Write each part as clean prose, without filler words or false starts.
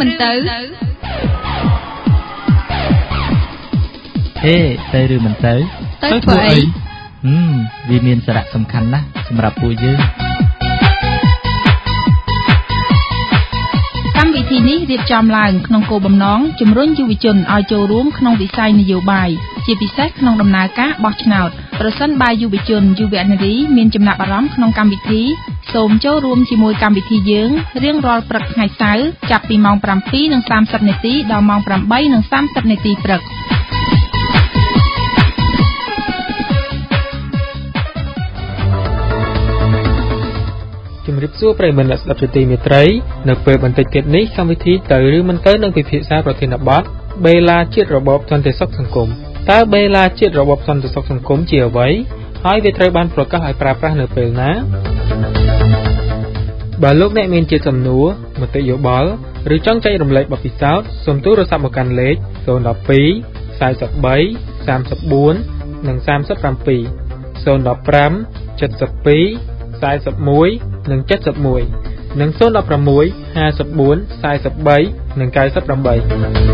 មិនទៅទៅឬមិនទៅធ្វើអីវាមានសារៈសំខាន់ណាស់សម្រាប់ពួកយើងកម្មវិធីនេះរៀបចំឡើងក្នុងគោលបំណងជំរុញយុវជនឲ្យចូលរួមក្នុងវិស័យនយោបាយជាពិសេសក្នុងដំណើរការបោះឆ្នោតប្រសិនបើយុវជនយុវនារីមានចំណាប់អារម្មណ៍ក្នុងកម្មវិធីសូមចូលរួមជាមួយកម្មវិធីយើងរៀងរាល់ព្រឹកថ្ងៃសៅរ៍ចាប់ពីម៉ោង 7:30 នាទីដល់ម៉ោង 8:30 នាទីព្រឹកជំរាបសួរប្រិយមិត្តអ្នកស្ដាប់ជាទីមេត្រីនៅពេលបន្តិចទៀតនេះកម្មវិធីទៅឬមិនទៅនឹងពិភាក្សាប្រធានបទបេឡាជាតិរបបសន្តិសុខសង្គមតើបេឡាជាតិរបបសន្តិសុខសង្គមជាអ្វីហើយវាត្រូវបានប្រកាសឲ្យប្រើប្រាស់នៅពេលណាបើលោកអ្នកមានជាសំណួរមតិយោបល់ឬចង់ចែករំលែកបទពិសោធន៍សូមទូរស័ព្ទមកកាន់លេខ012 43 34 និង37 015 72 41 និង71និង016 54 43និង98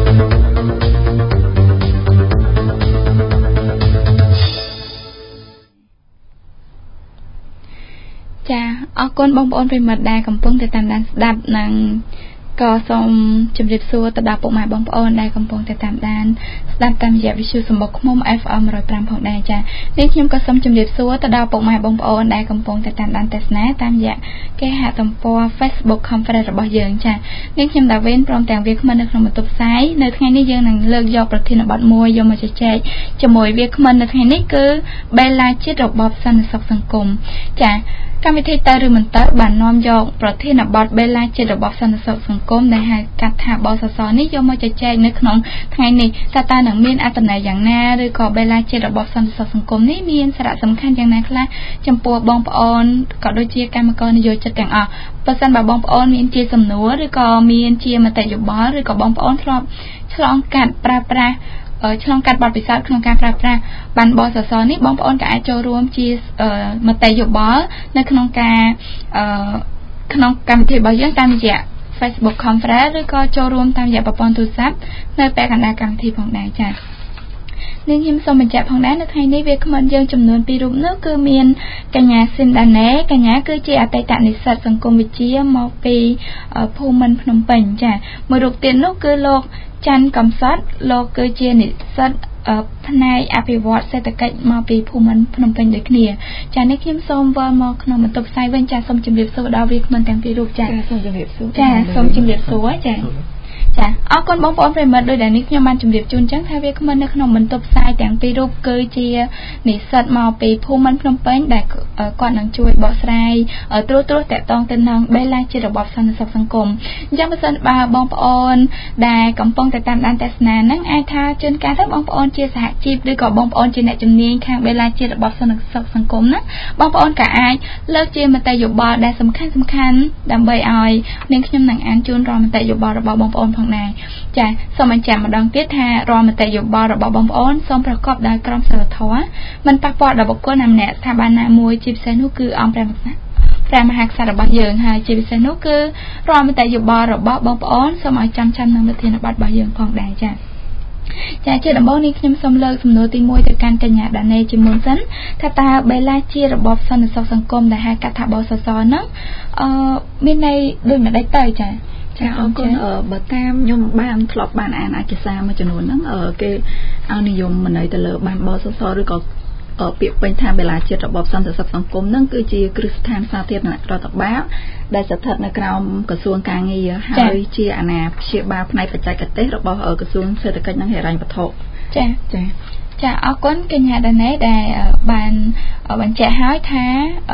ចាអរគុណបងប្អូនប្រិយមិត្តដែលកំពុងតែតាមដានស្ដាប់និងក៏សូមជម្រាបសួរទៅដល់ពុកម៉ែបងប្អូនដែលកំពុងតែតាមដានស្ដាប់តាមរយៈវិទ្យុសម្បុកឃ្មុំ FM 105ផងដែរចានេះខ្ញុំក៏សូមជម្រាបសួរទៅដល់ពុកម៉ែបងប្អូនដែលកំពុងតែតាមដានទស្សនាតាមរយៈគេហទំព័រ Facebook Conference របស់យើងចានេះខ្ញុំដាវីនព្រមទាំងវាគ្មិននៅក្នុងបន្ទប់ផ្សាយនៅថ្ងៃនេះយើងនឹងលើកយកប្រធានបទមួយយកមកជជែកជាមួយវាគ្មិននៅថ្ងៃនេះគឺបេឡាជាតិរបបសន្តិសុខសង្គមចាកម្មវិធីទៅឬមិនទៅបាននាំយកប្រធានបទបេឡាជាតិរបបសន្តិសុខសង្គមដែលហៅកាត់ថាបសសនេះយកមកជជែកនៅក្នុងថ្ងៃនេះតើនឹងមានអត្ថន័យយ៉ាងណាឬក៏បេឡាជាតិរបបសន្តិសុខសង្គមនេះមានសារៈសំខាន់យ៉ាងណាខ្លះចំពោះបងប្អូនក៏ដូចជាកម្មករនិយោជិតទាំងអស់បើសិនបើបងប្អូនមានជាសំណួរឬក៏មានជាមតិយោបល់ឬក៏បងប្អូនធ្លាប់ឆ្លងកាត់ប្រើប្រាស់ឆ្លងកាត់បទពិសោធន៍ក្នុងការប្រើប្រាស់បានបសសនេះបងប្អូនក៏អាចចូលរួមជាមតិយោបល់នៅក្នុងការក្នុងកម្មវិធីរបស់យើងតាមរយៈ Facebook Conference ឬក៏ចូលរួមតាមរយៈប្រព័ន្ធទូរស័ព្ទនៅពេលកណ្ដាលកម្មវិធីផងដែរចា៎នេះខ្ញុំសូមបញ្ជាក់ផងដែរនៅថ្ងៃនេះវាគ្មិនយើងចំនួន2រូបនោះគឺមានកញ្ញាស៊ីនដាណេកញ្ញាគឺជាអតីតនិស្សិតសង្គមវិទ្យាមកពីភូមិន្ទភ្នំពេញចា៎មួយរូបទៀតនោះគឺលោកច័ន្ទកំសត់លោកគឺជានិស្សិតផ្នែកអភិវឌ្ឍសេដ្ឋកិច្ចមកពីភូមិន្ទភ្នំពេញដូចគ្នាចា៎នេះខ្ញុំសូមវិលមកក្នុងបន្ទប់ផ្សាយវិញចា៎សូមជម្រាបសួរដល់វាគ្មិនទាំងពីររូបចា៎សូមជម្រាបសួរចា៎សូមជម្រាបសួរចា៎ចាអរគុណបងប្អូនប្រិយមិត្តដោយដែលនេះខ្ញុំបានជម្រាបជូនអញ្ចឹងថាវាគ្មិននៅក្នុងបន្ទប់ផ្សាយទាំងពីររូបគឺជានិស្សិតមកពីភូមិន្ទភ្នំពេញដែលគាត់នឹងជួយបកស្រាយត្រួសតាក់ទងទៅនឹងបេឡាជាតិរបបសន្តិសុខសង្គមអញ្ចឹងបើសិនបើបងប្អូនដែលកំពុងតែតាមដានទស្សនាហ្នឹងអាចថាជួនកាលទៅបងប្អូនជាសហជីពឬក៏បងប្អូនជាអ្នកជំនាញខាងបេឡាជាតិរបបសន្តិសុខសង្គមណាបងប្អូនក៏អាចលើកជាមតិយោបល់ដែលសំខាន់ដើម្បីឲ្យនាងខ្ញុំនឹងអានជូនរាល់មតិយោបល់របស់បងប្អូនផងដែរចាសូមបញ្ជាក់ម្ដងទៀតថារាល់មតិយោបល់របស់បងប្អូនសូមប្រកបដោយក្រមសីលធម៌មិនប៉ះពាល់ដល់បុគ្គលណាម្នាក់ស្ថាប័នណាមួយជាពិសេសនោះគឺអង្គព្រះមហាក្សត្ររបស់យើងហើយជាពិសេសនោះគឺរាល់មតិយោបល់របស់បងប្អូនសូមឲ្យចាំនឹងប្រធានបទរបស់យើងផងដែរចាជាដំបូងនេះខ្ញុំសូមលើកសំណួរទី1ទៅកាន់កញ្ញាដាណេជាមុនសិនថាតើបេឡាជារបបសន្តិសុខសង្គមដែលហៅកាត់ថាបសសហ្នឹងមានន័យដូចម្ដេចទៅចាអរគុណបើតាមខ្ញុំបានធ្លាប់បានអានឯកសារមួយចំនួនហ្នឹងគេឲ្យនិយមមិនន័យទៅលើបានបសសឬក៏ពាក្យពេញថាបេឡាជាតិរបបសន្តិសុខសង្គមហ្នឹងគឺជាគ្រឹះស្ថានសាធារណរដ្ឋបាលដែលស្ថិតនៅក្រោមក្រសួងការងារហើយជាអាណាព្យាបាលផ្នែកបច្ចេកទេសរបស់ក្រសួងសេដ្ឋកិច្ចនិងហិរញ្ញវត្ថុចាអរគុណកញ្ញាដាណេដែលបានបញ្ជាក់ឲ្យថា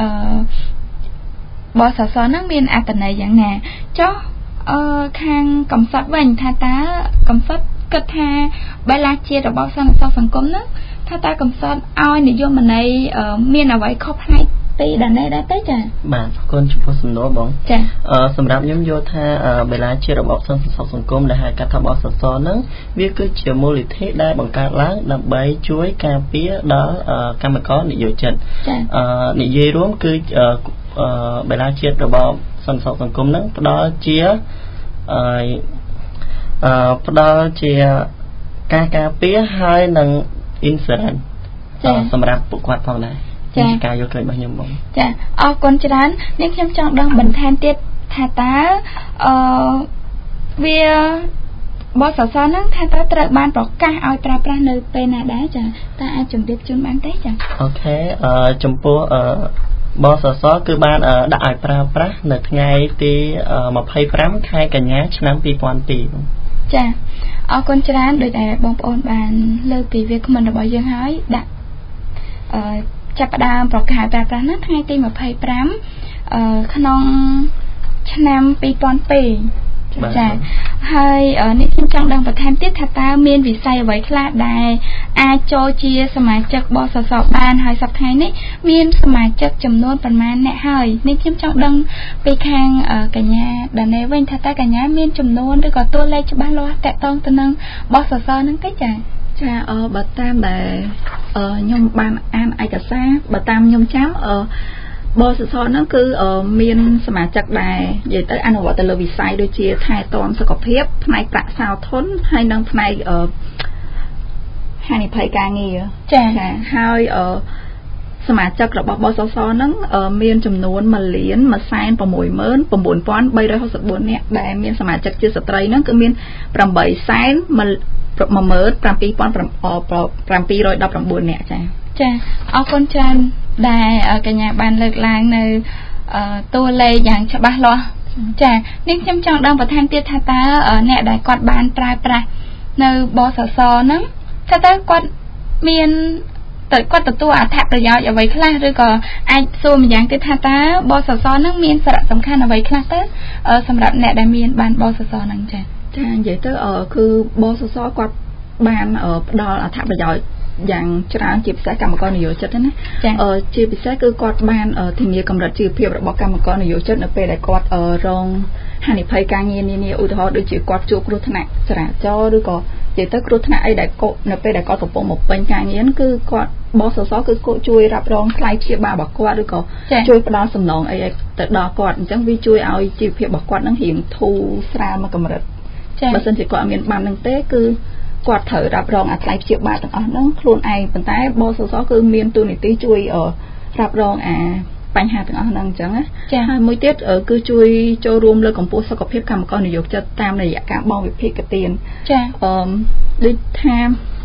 បសសហ្នឹងមានអត្ថន័យយ៉ាងណាចុះខាងកំសត់វិញថាតើកំសត់គិតថាបេឡាជាតិរបបសន្តិសុខសង្គមហ្នឹងថាតើកំសត់ឲ្យនិយមន័យមានអ្វីខុសផ្នែកពីដាណេដែរទេចា៎បាទអរគុណចំពោះសំណួរបងចាសម្រាប់ខ្ញុំយល់ថាបេឡាជាតិរបបសន្តិសុខសង្គមដែលហៅកាត់ថាបសសហ្នឹងវាគឺជាមូលនិធិដែលបង្កើតឡើងដើម្បីជួយការពារដល់កម្មករនិយោជិតនិយាយរួមគឺបេឡាជាតិរបបសន្តិសុខសង្គមហ្នឹងផ្ដល់ជាផ្ដល់ជាការពារហើយនឹង insurance សម្រាប់ពួកគាត់ផងដែរចាការយល់ឃើញរបស់ខ្ញុំបងចាអរគុណច្រើននេះខ្ញុំចង់ដឹងបន្ថែមទៀតថាតើវាបសសហ្នឹងថាតើត្រូវបានប្រកាសឲ្យប្រើប្រាស់នៅពេលណាដែរចាតើអាចជម្រាបជូនបានទេចាអូខេចំពោះបសសគឺបានដាក់ឲ្យប្រើប្រាស់នៅថ្ងៃទី25ខែកញ្ញាឆ្នាំ2002 ចាអរគុណច្រើនដោយតែបងប្អូនបានលើកពីវាគ្មិនរបស់យើងហើយដាក់ចាប់ផ្ដើមប្រកាសប្រើប្រាស់ហ្នឹងថ្ងៃទី25ក្នុងឆ្នាំ2002ចាហើយនេះខ្ញុំចង់ដឹងបន្ថែមទៀតថាតើមានវិស័យអ្វីខ្លះដែលអាចចូលជាសមាជិកបសសបានហើយសប្តាហ៍នេះមានសមាជិកចំនួនប្រមាណអ្នកហើយនេះខ្ញុំចង់ដឹងពីខាងកញ្ញាដាណេវិញថាតើកញ្ញាមានចំនួនឬក៏តួលេខច្បាស់លាស់តកតងទៅនឹងបសសហ្នឹងទេចាបើតាមដែលខ្ញុំបានអានឯកសារបើតាមខ្ញុំចាំបសសហ្នឹងគឺមានសមាជិកដែរនិយាយទៅអនុវត្តទៅលើវិស័យដូចជាថែទាំសុខភាពផ្នែកប្រាក់សោធនហើយនិងផ្នែកហានិភ័យការងារចាហើយសមាជិករបស់បសសហ្នឹងមានចំនួន 1,169,364 នាក់ដែលមានសមាជិកជាស្ត្រីហ្នឹងគឺមាន 817,719 នាក់ចាអរគុណច្រើនដែលកញ្ញាបានលើកឡើងនៅតួលេខយ៉ាងច្បាស់លាស់ចានេះខ្ញុំចង់ដឹងបន្ថែមទៀតថាតើអ្នកដែលគាត់បានប្រើប្រាស់នៅបសសហ្នឹងថាតើគាត់មានគាត់ទទួលអត្ថប្រយោជន៍អ្វីខ្លះឬក៏អាចសួរម្យ៉ាងទៀតថាតើបសសហ្នឹងមានសារៈសំខាន់អ្វីខ្លះទៅសម្រាប់អ្នកដែលមានបានបសសហ្នឹងចានិយាយទៅគឺបសសគាត់បានផ្ដល់អត្ថប្រយោជន៍យ៉ាងច្រើនជាពិសេសកម្មករនិយោជិតណាជាពិសេសគឺគាត់បានធានាកម្រិតជីវភាពរបស់កម្មករនិយោជិតនៅពេលដែលគាត់រងហានិភ័យការងារនានាឧទាហរណ៍ដូចជាគាត់ជួបគ្រោះថ្នាក់ចរាចរណ៍ឬក៏និយាយទៅគ្រោះថ្នាក់អីដែលនៅពេលដែលគាត់កំពុងមកពេញការងារគឺគាត់បសសគឺគាត់ជួយរ៉ាប់រងថ្លៃព្យាបាលរបស់គាត់ឬក៏ជួយផ្ដល់សំណងអីទៅដល់គាត់អញ្ចឹងវាជួយឲ្យជីវភាពរបស់គាត់នឹងរៀងធូរស្រាលមកកម្រិតបើមិនជាគាត់មានបាននឹងទេគឺគាត់ត្រូវរ៉ាប់រងអាថ្លៃព្យាបាលទាំងអស់ហ្នឹងខ្លួនឯងប៉ុន្តែបសសគឺមានទូនីតិជួយរ៉ាប់រងបញ្ហាទាំងអស់ហ្នឹងអញ្ចឹងណាហើយមួយទៀតគឺជួយចូលរួមលើកកម្ពស់សុខភាពកម្មករនិយោជិតតាមរយៈការបង់វិភាគទានដូចថា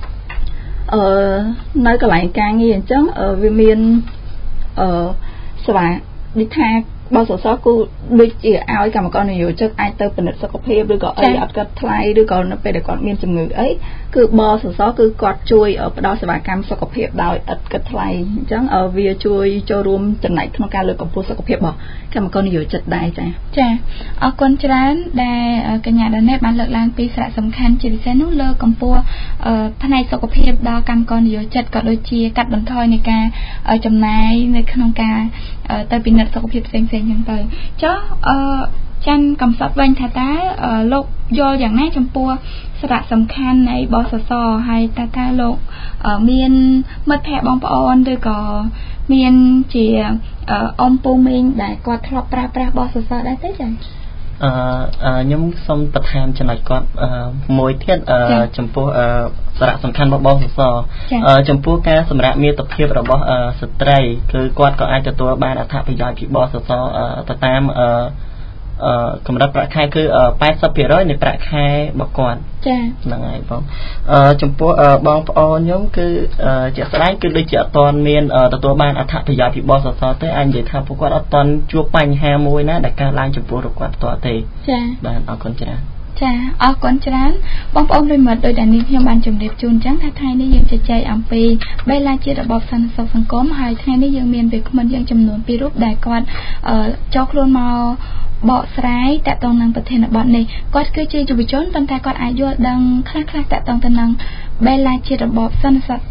នៅកន្លែងការងារអញ្ចឹងវាមានសេវាដូចថាបសសគឺដូចជាឲ្យកម្មករនិយោជិតអាចទៅពិនិត្យសុខភាពឬក៏អីអត់កាត់ថ្លៃឬក៏នៅពេលដែលគាត់មានជំងឺអីគឺបសសគឺគាត់ជួយផ្ដល់សេវាកម្មសុខភាពដោយឥតគិតថ្លៃអញ្ចឹងវាជួយចូលរួមចំណែកក្នុងការលើកកម្ពស់សុខភាពរបស់កម្មករនិយោជិតដែរចាអរគុណច្រើនដែលកញ្ញាដាណេតបានលើកឡើងពីសារៈសំខាន់ជាពិសេសនោះលើកកម្ពស់ផ្នែកសុខភាពដល់កម្មករនិយោជិតក៏ដូចជាកាត់បន្ថយនៃការចំណាយនៅក្នុងការទៅពិនិត្យសុខភាពផ្សេងៗចឹងទៅចុះចាន់កំសត់វិញថាតើលោកយល់យ៉ាងណាចំពោះសារៈសំខាន់នៃបសសហើយតើលោកមានមិត្តភ័ក្តិបងប្អូនឬក៏មានជាអ៊ំពូមីងដែលគាត់ធ្លាប់ប្រើប្រាស់បសសដែរទេចា៎ខ្ញុំសូមបន្ថែមចំណុចគាត់មួយទៀតចំពោះសារៈសំខាន់របស់បសសចំពោះការសម្រាប់មាតុភាពរបស់ស្ត្រីគឺគាត់ក៏អាចទទួលបានអត្ថប្រយោជន៍ពីបសសទៅតាមកម្រិតប្រាក់ខែគឺ 80% នៃប្រាក់ខែរបស់គាត់ចា៎ហ្នឹងហើយបងចំពោះបងប្អូនខ្ញុំគឺជាក់ស្ដែងគឺដូចជាអត់ទាន់មានទទួលបានអត្ថប្រយោជន៍ពីបសសទេអាចនិយាយថាពួកគាត់អត់ទាន់ជួបបញ្ហាមួយណាដែលកើតឡើងចំពោះរបស់គាត់ផ្ទាល់ទេចា៎បាទអរគុណច្រើនចាអរគុណច្រើនបងប្អូនប្រិយមិត្តដោយតែនេះខ្ញុំបានជម្រាបជូនអញ្ចឹងថាថ្ងៃនេះយើងជជែកអំពីបេឡាជាតិរបបសន្តិសុខសង្គមហើយថ្ងៃនេះយើងមានវាគ្មិនយើងចំនួន2រូបដែលគាត់ចូលខ្លួនមកបកស្រាយតកតងនឹងប្រធានបទនេះគាត់គឺជាយុវជនប៉ុន្តែគាត់អាចយល់ដឹងខ្លះៗតកតងទៅនឹងបេឡាជាតិរបបសន្តិសុខ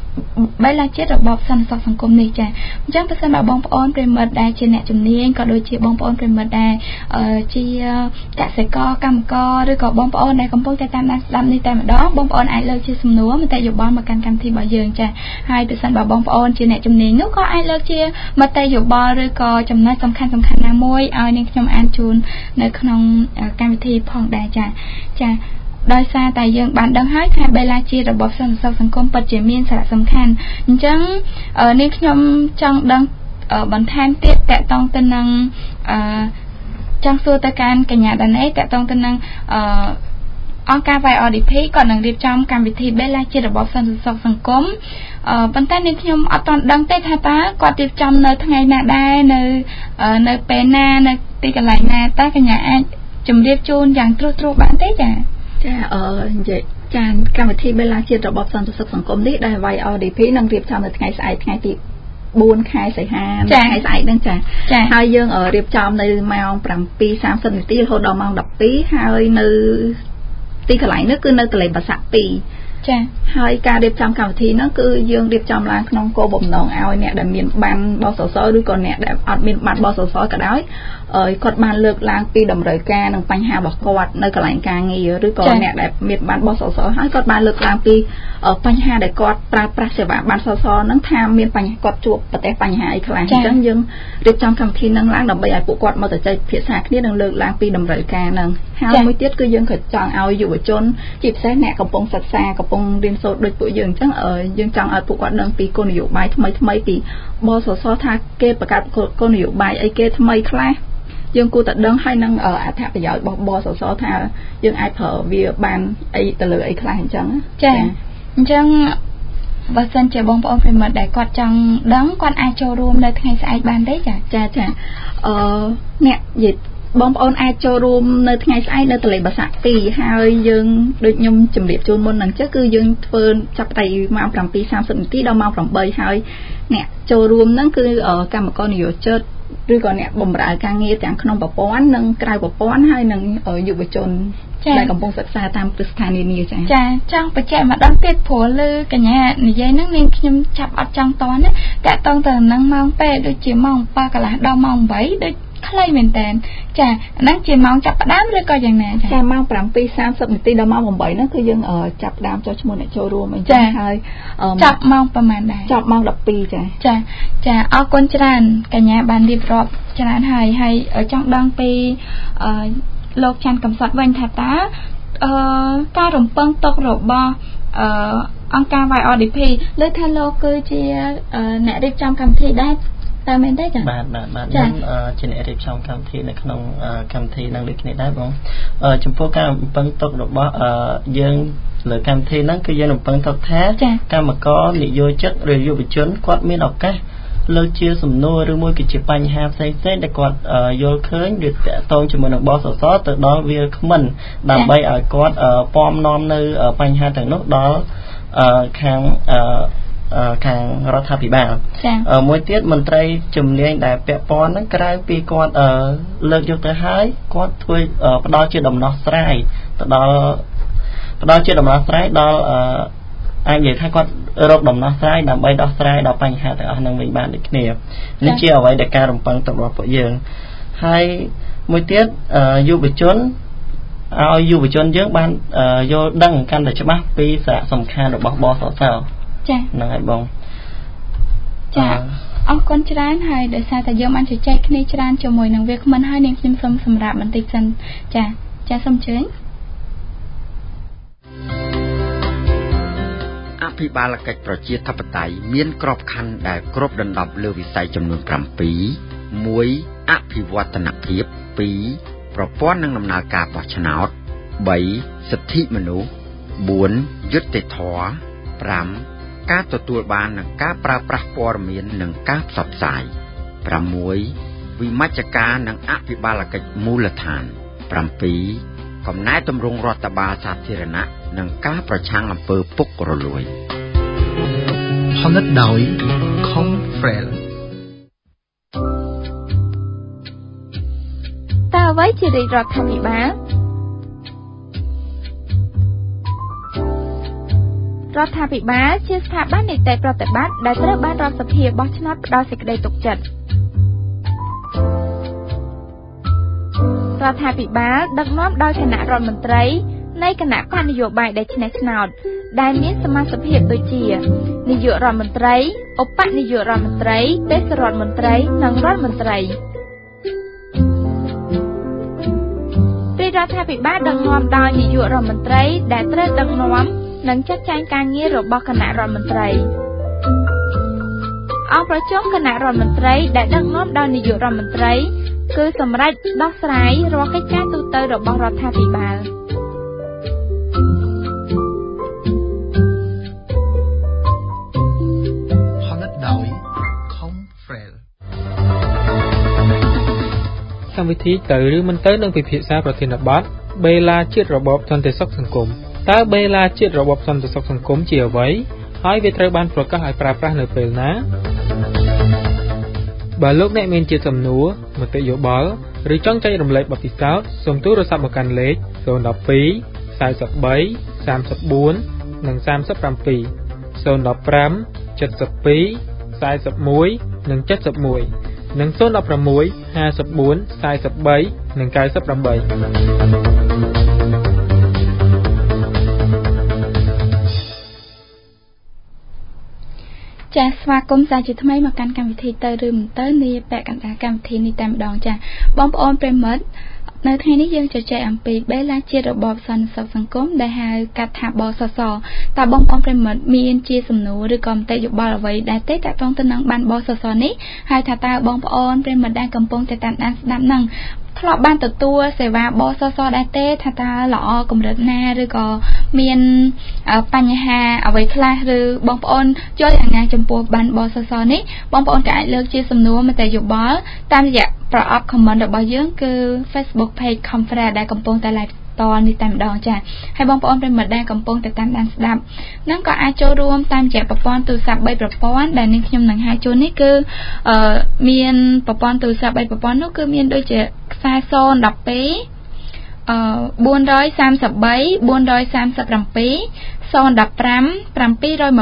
សង្គមនេះចាអញ្ចឹងបើសិនបើបងប្អូនប្រិមិត្តដែលជាអ្នកជំនាញក៏ដូចជាបងប្អូនប្រិមិត្តដែលជាកសិករកម្មករឬក៏បងប្អូនដែលកំពុងតែតាមដានស្ដាប់នេះតែម្ដងបងប្អូនអាចលើកជាសំណួរមតិយោបល់មកកាន់កម្មវិធីរបស់យើងចាហើយបើសិនបើបងប្អូនជាអ្នកជំនាញនោះក៏អាចលើកជាមតិយោបល់ឬក៏ចំណុចសំខាន់ណាមួយឲ្យនាងខ្ញុំអានជូននៅក្នុងកម្មវិធីផងដែរចាដោយសារតែយើងបានដឹងហើយថាបេឡាជារបបសន្តិសុខសង្គមពិតជាមានសារៈសំខាន់អញ្ចឹងនេះខ្ញុំចង់ដឹងបន្ថែមទៀតតកតងទៅនឹងចង់សួរទៅកាន់កញ្ញាដាណេតកតងទៅនឹងអង្គការ YRDP គាត់នឹងរៀបចំកម្មវិធីបេឡាជារបបសន្តិសុខសង្គមប៉ុន្តែនេះខ្ញុំអត់ទាន់ដឹងទេថាតើគាត់រៀបចំនៅថ្ងៃណាដែរនៅពេលណានៅទីកន្លែងណាតើកញ្ញាអាចជម្រាបជូនយ៉ាងត្រួសត្រាសបានទេចានិយាយចាកម្មវិធីបេឡាជារបបសន្តិសុខសង្គមនេះដែល YRDP នឹងរៀបចំនៅថ្ងៃស្អែកថ្ងៃទី4 ខែសីហាថ្ងៃស្អែកហ្នឹងចាហើយយើងរៀបចំនៅម៉ោង 7:30 នាទីរហូតដល់ម៉ោង 12 ហើយនៅទីកន្លែងនេះគឺនៅកន្លែងបាសាក់2ចាហើយការរៀបចំកម្មវិធីហ្នឹងគឺយើងរៀបចំឡើងក្នុងគោលបំណងឲ្យអ្នកដែលមានបានបសសឬក៏អ្នកដែលអត់មានបានបសសក៏ដោយគាត់បានលើកឡើងពីតម្រូវការនិងបញ្ហារបស់គាត់នៅកន្លែងការងារឬក៏អ្នកដែលមានបានបសសហើយគាត់បានលើកឡើងពីបញ្ហាដែលគាត់ប្រើប្រាស់សេវាបានសសហ្នឹងថាមានបញ្ហាគាត់ជួបប្រទះបញ្ហាអីខ្លះអញ្ចឹងយើងរៀបចំកម្មវិធីហ្នឹងឡើងដើម្បីឲ្យពួកគាត់មកជជែកពិភាក្សាគ្នានិងលើកឡើងពីតម្រូវការហ្នឹងហើយមួយទៀតគឺយើងក៏ចង់ឲ្យយុវជនជាពិសេសអ្នកកំពុងសិក្សាកំពុងរៀនសូត្រដូចពួកយើងអញ្ចឹងយើងចង់ឲ្យពួកគាត់ដឹងពីគោលនយោបាយថ្មីពីបសសថាគេបង្កើតគោលនយោបាយអីគេថ្មីខ្លះយើងគួរតែដឹងហើយនឹងអត្ថប្រយោជន៍របស់បសសថាយើងអាចប្រើវាបានអីទៅលើអីខ្លះអញ្ចឹងចាអញ្ចឹងបើសិនជាបងប្អូនប្រិមត្តដែលគាត់ចង់ដឹងគាត់អាចចូលរួមនៅថ្ងៃស្អែកបានទេចាអ្នកនិយាយបងប្អូនអាចចូលរួមនៅថ្ងៃស្អែកនៅទន្លេបាសាក់2ហើយយើងដូចខ្ញុំជម្រាបជូនមុនហ្នឹងចឹងគឺយើងធ្វើចាប់តែម៉ោង 7:30 នាទីដល់ម៉ោង 8 ហើយអ្នកចូលរួមហ្នឹងគឺកម្មករនិយោជិតឬក៏អ្នកបម្រើការងារទាំងក្នុងប្រព័ន្ធនិងក្រៅប្រព័ន្ធហើយនឹងយុវជនដែលកំពុងសិក្សាតាមគ្រឹះស្ថាននានាចាចង់បញ្ជាក់ម្ដងទៀតព្រោះលើកញ្ញានិយាយហ្នឹងនាងខ្ញុំចាប់អត់ចង់តណាតកតងទៅនឹងម៉ោងពេលដូចជាម៉ោង 7 កន្លះដល់ម៉ោង 8ដូចខ្លីមែនតើចាហ្នឹងជាម៉ោងចាប់ផ្ដើមឬក៏យ៉ាងណាចាម៉ោង 7:30 នាទីដល់ម៉ោង 8 ហ្នឹងគឺយើងចាប់ផ្ដើមចុះឈ្មោះអ្នកចូលរួមអញ្ចឹងហើយចាប់ម៉ោងប្រហែលដែរចាប់ម៉ោង 12 ចាអរគុណច្រើនកញ្ញាបានរៀបរាប់ច្រើនហើយចង់ដឹងពីលោកច័ន្ទកំសត់វិញថាតើការរំពឹងទុករបស់អង្គការ YRDP លើថាលោកគឺជាអ្នករៀបចំកម្មវិធីដែរតែមែនទេចាបាទខ្ញុំជាអ្នករៀបចំកម្មវិធីនៅក្នុងកម្មវិធីនឹងដូចគ្នាដែរបងចំពោះការរំពឹងទុករបស់យើងលើកម្មវិធីហ្នឹងគឺយើងរំពឹងទុកថាកម្មករនិយោជិតឬយុវជនគាត់មានឱកាសលើកជាសំណួរឬមួយគឺជាបញ្ហាផ្សេងៗដែលគាត់យល់ឃើញឬតាក់ទងជាមួយនឹងបសសទៅដល់វាគ្មិនដើម្បីឲ្យគាត់ពំនាំនៅបញ្ហាទាំងនោះដល់ខាងរដ្ឋាភិបាលមួយទៀតមន្ត្រីជំនាញដែលពាក់ព័ន្ធហ្នឹងក្រៅពីគាត់លើកយកទៅហើយគាត់ធ្វើផ្ដល់ជាដំណោះស្រាយទៅដល់ផ្ដល់ជាដំណោះស្រាយដល់អាចនិយាយថាគាត់រកដំណោះស្រាយដើម្បីដោះស្រាយដល់បញ្ហាទាំងអស់ហ្នឹងវិញបានដូចគ្នានេះជាអ្វីដែលការរំពឹងទុករបស់ពួកយើងហើយមួយទៀតយុវជនឲ្យយុវជនយើងបានយល់ដឹងកាន់តែច្បាស់ពីសារៈសំខាន់របស់បសសចាហ្នឹងហើយបងចាអរគុណច្រើនហើយដោយសារតែយើងបានជជែកគ្នាច្រើនជាមួយនឹងវាគ្មិនហើយនាងខ្ញុំសូមសម្រាប់បន្តិចសិនចាសូមជើញអភិបាលកិច្ចប្រជាធិបតេយ្យមានក្របខ័ណ្ឌដែលគ្របដណ្ដប់លើវិស័យចំនួន7 1អភិវឌ្ឍនភាព2ប្រព័ន្ធនិងដំណើរការបោះឆ្នោត3សិទ្ធិមនុស្ស4យុត្តិធម៌5ការទទួលបាននិងការប្រើប្រាស់ព័ត៌មាននិងការផ្សព្វផ្សាយ6វិមជ្ឈការនិងអភិបាលកិច្ចមូលដ្ឋាន7កំណែទម្រង់រដ្ឋបាលសាធារណៈនិងការប្រឆាំងអំពើពុករលួយផលិតដោយ Confrel តើអ្វីជារាជរដ្ឋាភិបាលរដ្ឋាភិបាលជាស្ថាប័ននីតិប្រតិបត្តិដែលត្រូវបានរដ្ឋសភាបោះឆ្នោតផ្ដល់សេចក្តីទុកចិត្តរដ្ឋាភិបាលដឹកនាំដោយគណៈរដ្ឋមន្ត្រីនៃគណៈបកនយោបាយដែលឈ្នះឆ្នោតដែលមានសមាជិកភាពដូចជានាយករដ្ឋមន្ត្រីឧបនាយករដ្ឋមន្ត្រីទេសរដ្ឋមន្ត្រីនិងរដ្ឋមន្ត្រីរារដ្ឋាភិបាលដឹកនាំដោយនាយករដ្ឋមន្ត្រីដែលត្រូវដឹកនាំនិងចាត់ចែងការងាររបស់គណៈរដ្ឋមន្ត្រីអង្គប្រជុំគណៈរដ្ឋមន្ត្រីដែលដឹកនាំដោយនាយករដ្ឋមន្ត្រីគឺសម្រាប់ដោះស្រាយរាល់កិច្ចការទូទៅរបស់រដ្ឋាភិបាលកម្មវិធីទៅឬមិនទៅនឹងពិភាក្សាប្រធានបទបេឡាជាតិរបបសន្តិសុខសង្គមតើបេឡាជាតិរបបសន្តិសុខសង្គមជាអ្វីហើយវាត្រូវបានប្រកាសឲ្យប្រើប្រាស់នៅពេលណាបើលោកអ្នកមានជាសំណួរមតិយោបល់ឬចង់ចែករំលែកបទពិសោធន៍សូមទូរស័ព្ទមកកាន់លេខ012 43 34 និង 37 015 72 41 និង 71 និង 016 54 43 និង 98 ចាស្វាគមន៍សាជាថ្មីមកកាន់កម្មវិធីទៅឬមិនទៅនាពាក់កណ្ដាលកម្មវិធីនេះតែម្ដងចាបងប្អូនប្រិមិត្តនៅថ្ងៃនេះយើងជជែកអំពីបេឡាជាតិរបបសន្តិសុខសង្គមដែលហៅកាត់ថាបសសតើបងប្អូនប្រិមិត្តមានជាសំណួរឬក៏មតិយោបល់អ្វីដែរទេតាក់ទងទៅនឹងបានបសសនេះហើយថាតើបងប្អូនប្រិមិត្តដែលកំពុងតែតាមដានស្ដាប់នឹងធ្លាប់បានទទួលសេវាបសសដែរទេថាតើល្អកម្រិតណាឬក៏មានបញ្ហាអ្វីខ្លះឬបងប្អូនយល់យ៉ាងណាចំពោះបានបសសនេះបងប្អូនក៏អាចលើកជាសំណួរមតិយោបល់តាមរយៈប្រអប់ comment របស់យើងគឺ Facebook page Conference ដែលកំពុងតែ live តនេះតែម្ដងចាហើយបងប្អូនប្រិមិត្តដែលកំពុងតែតាមដានស្ដាប់នឹងក៏អាចចូលរួមតាមរយៈប្រព័ន្ធទូរស័ព្ទ3ប្រព័ន្ធដែលនាងខ្ញុំនឹងហៅជូននេះគឺមានប្រព័ន្ធទូរស័ព្ទ3ប្រព័ន្ធនោះគឺមានដូចជាខ្សែ012 433 437 015 724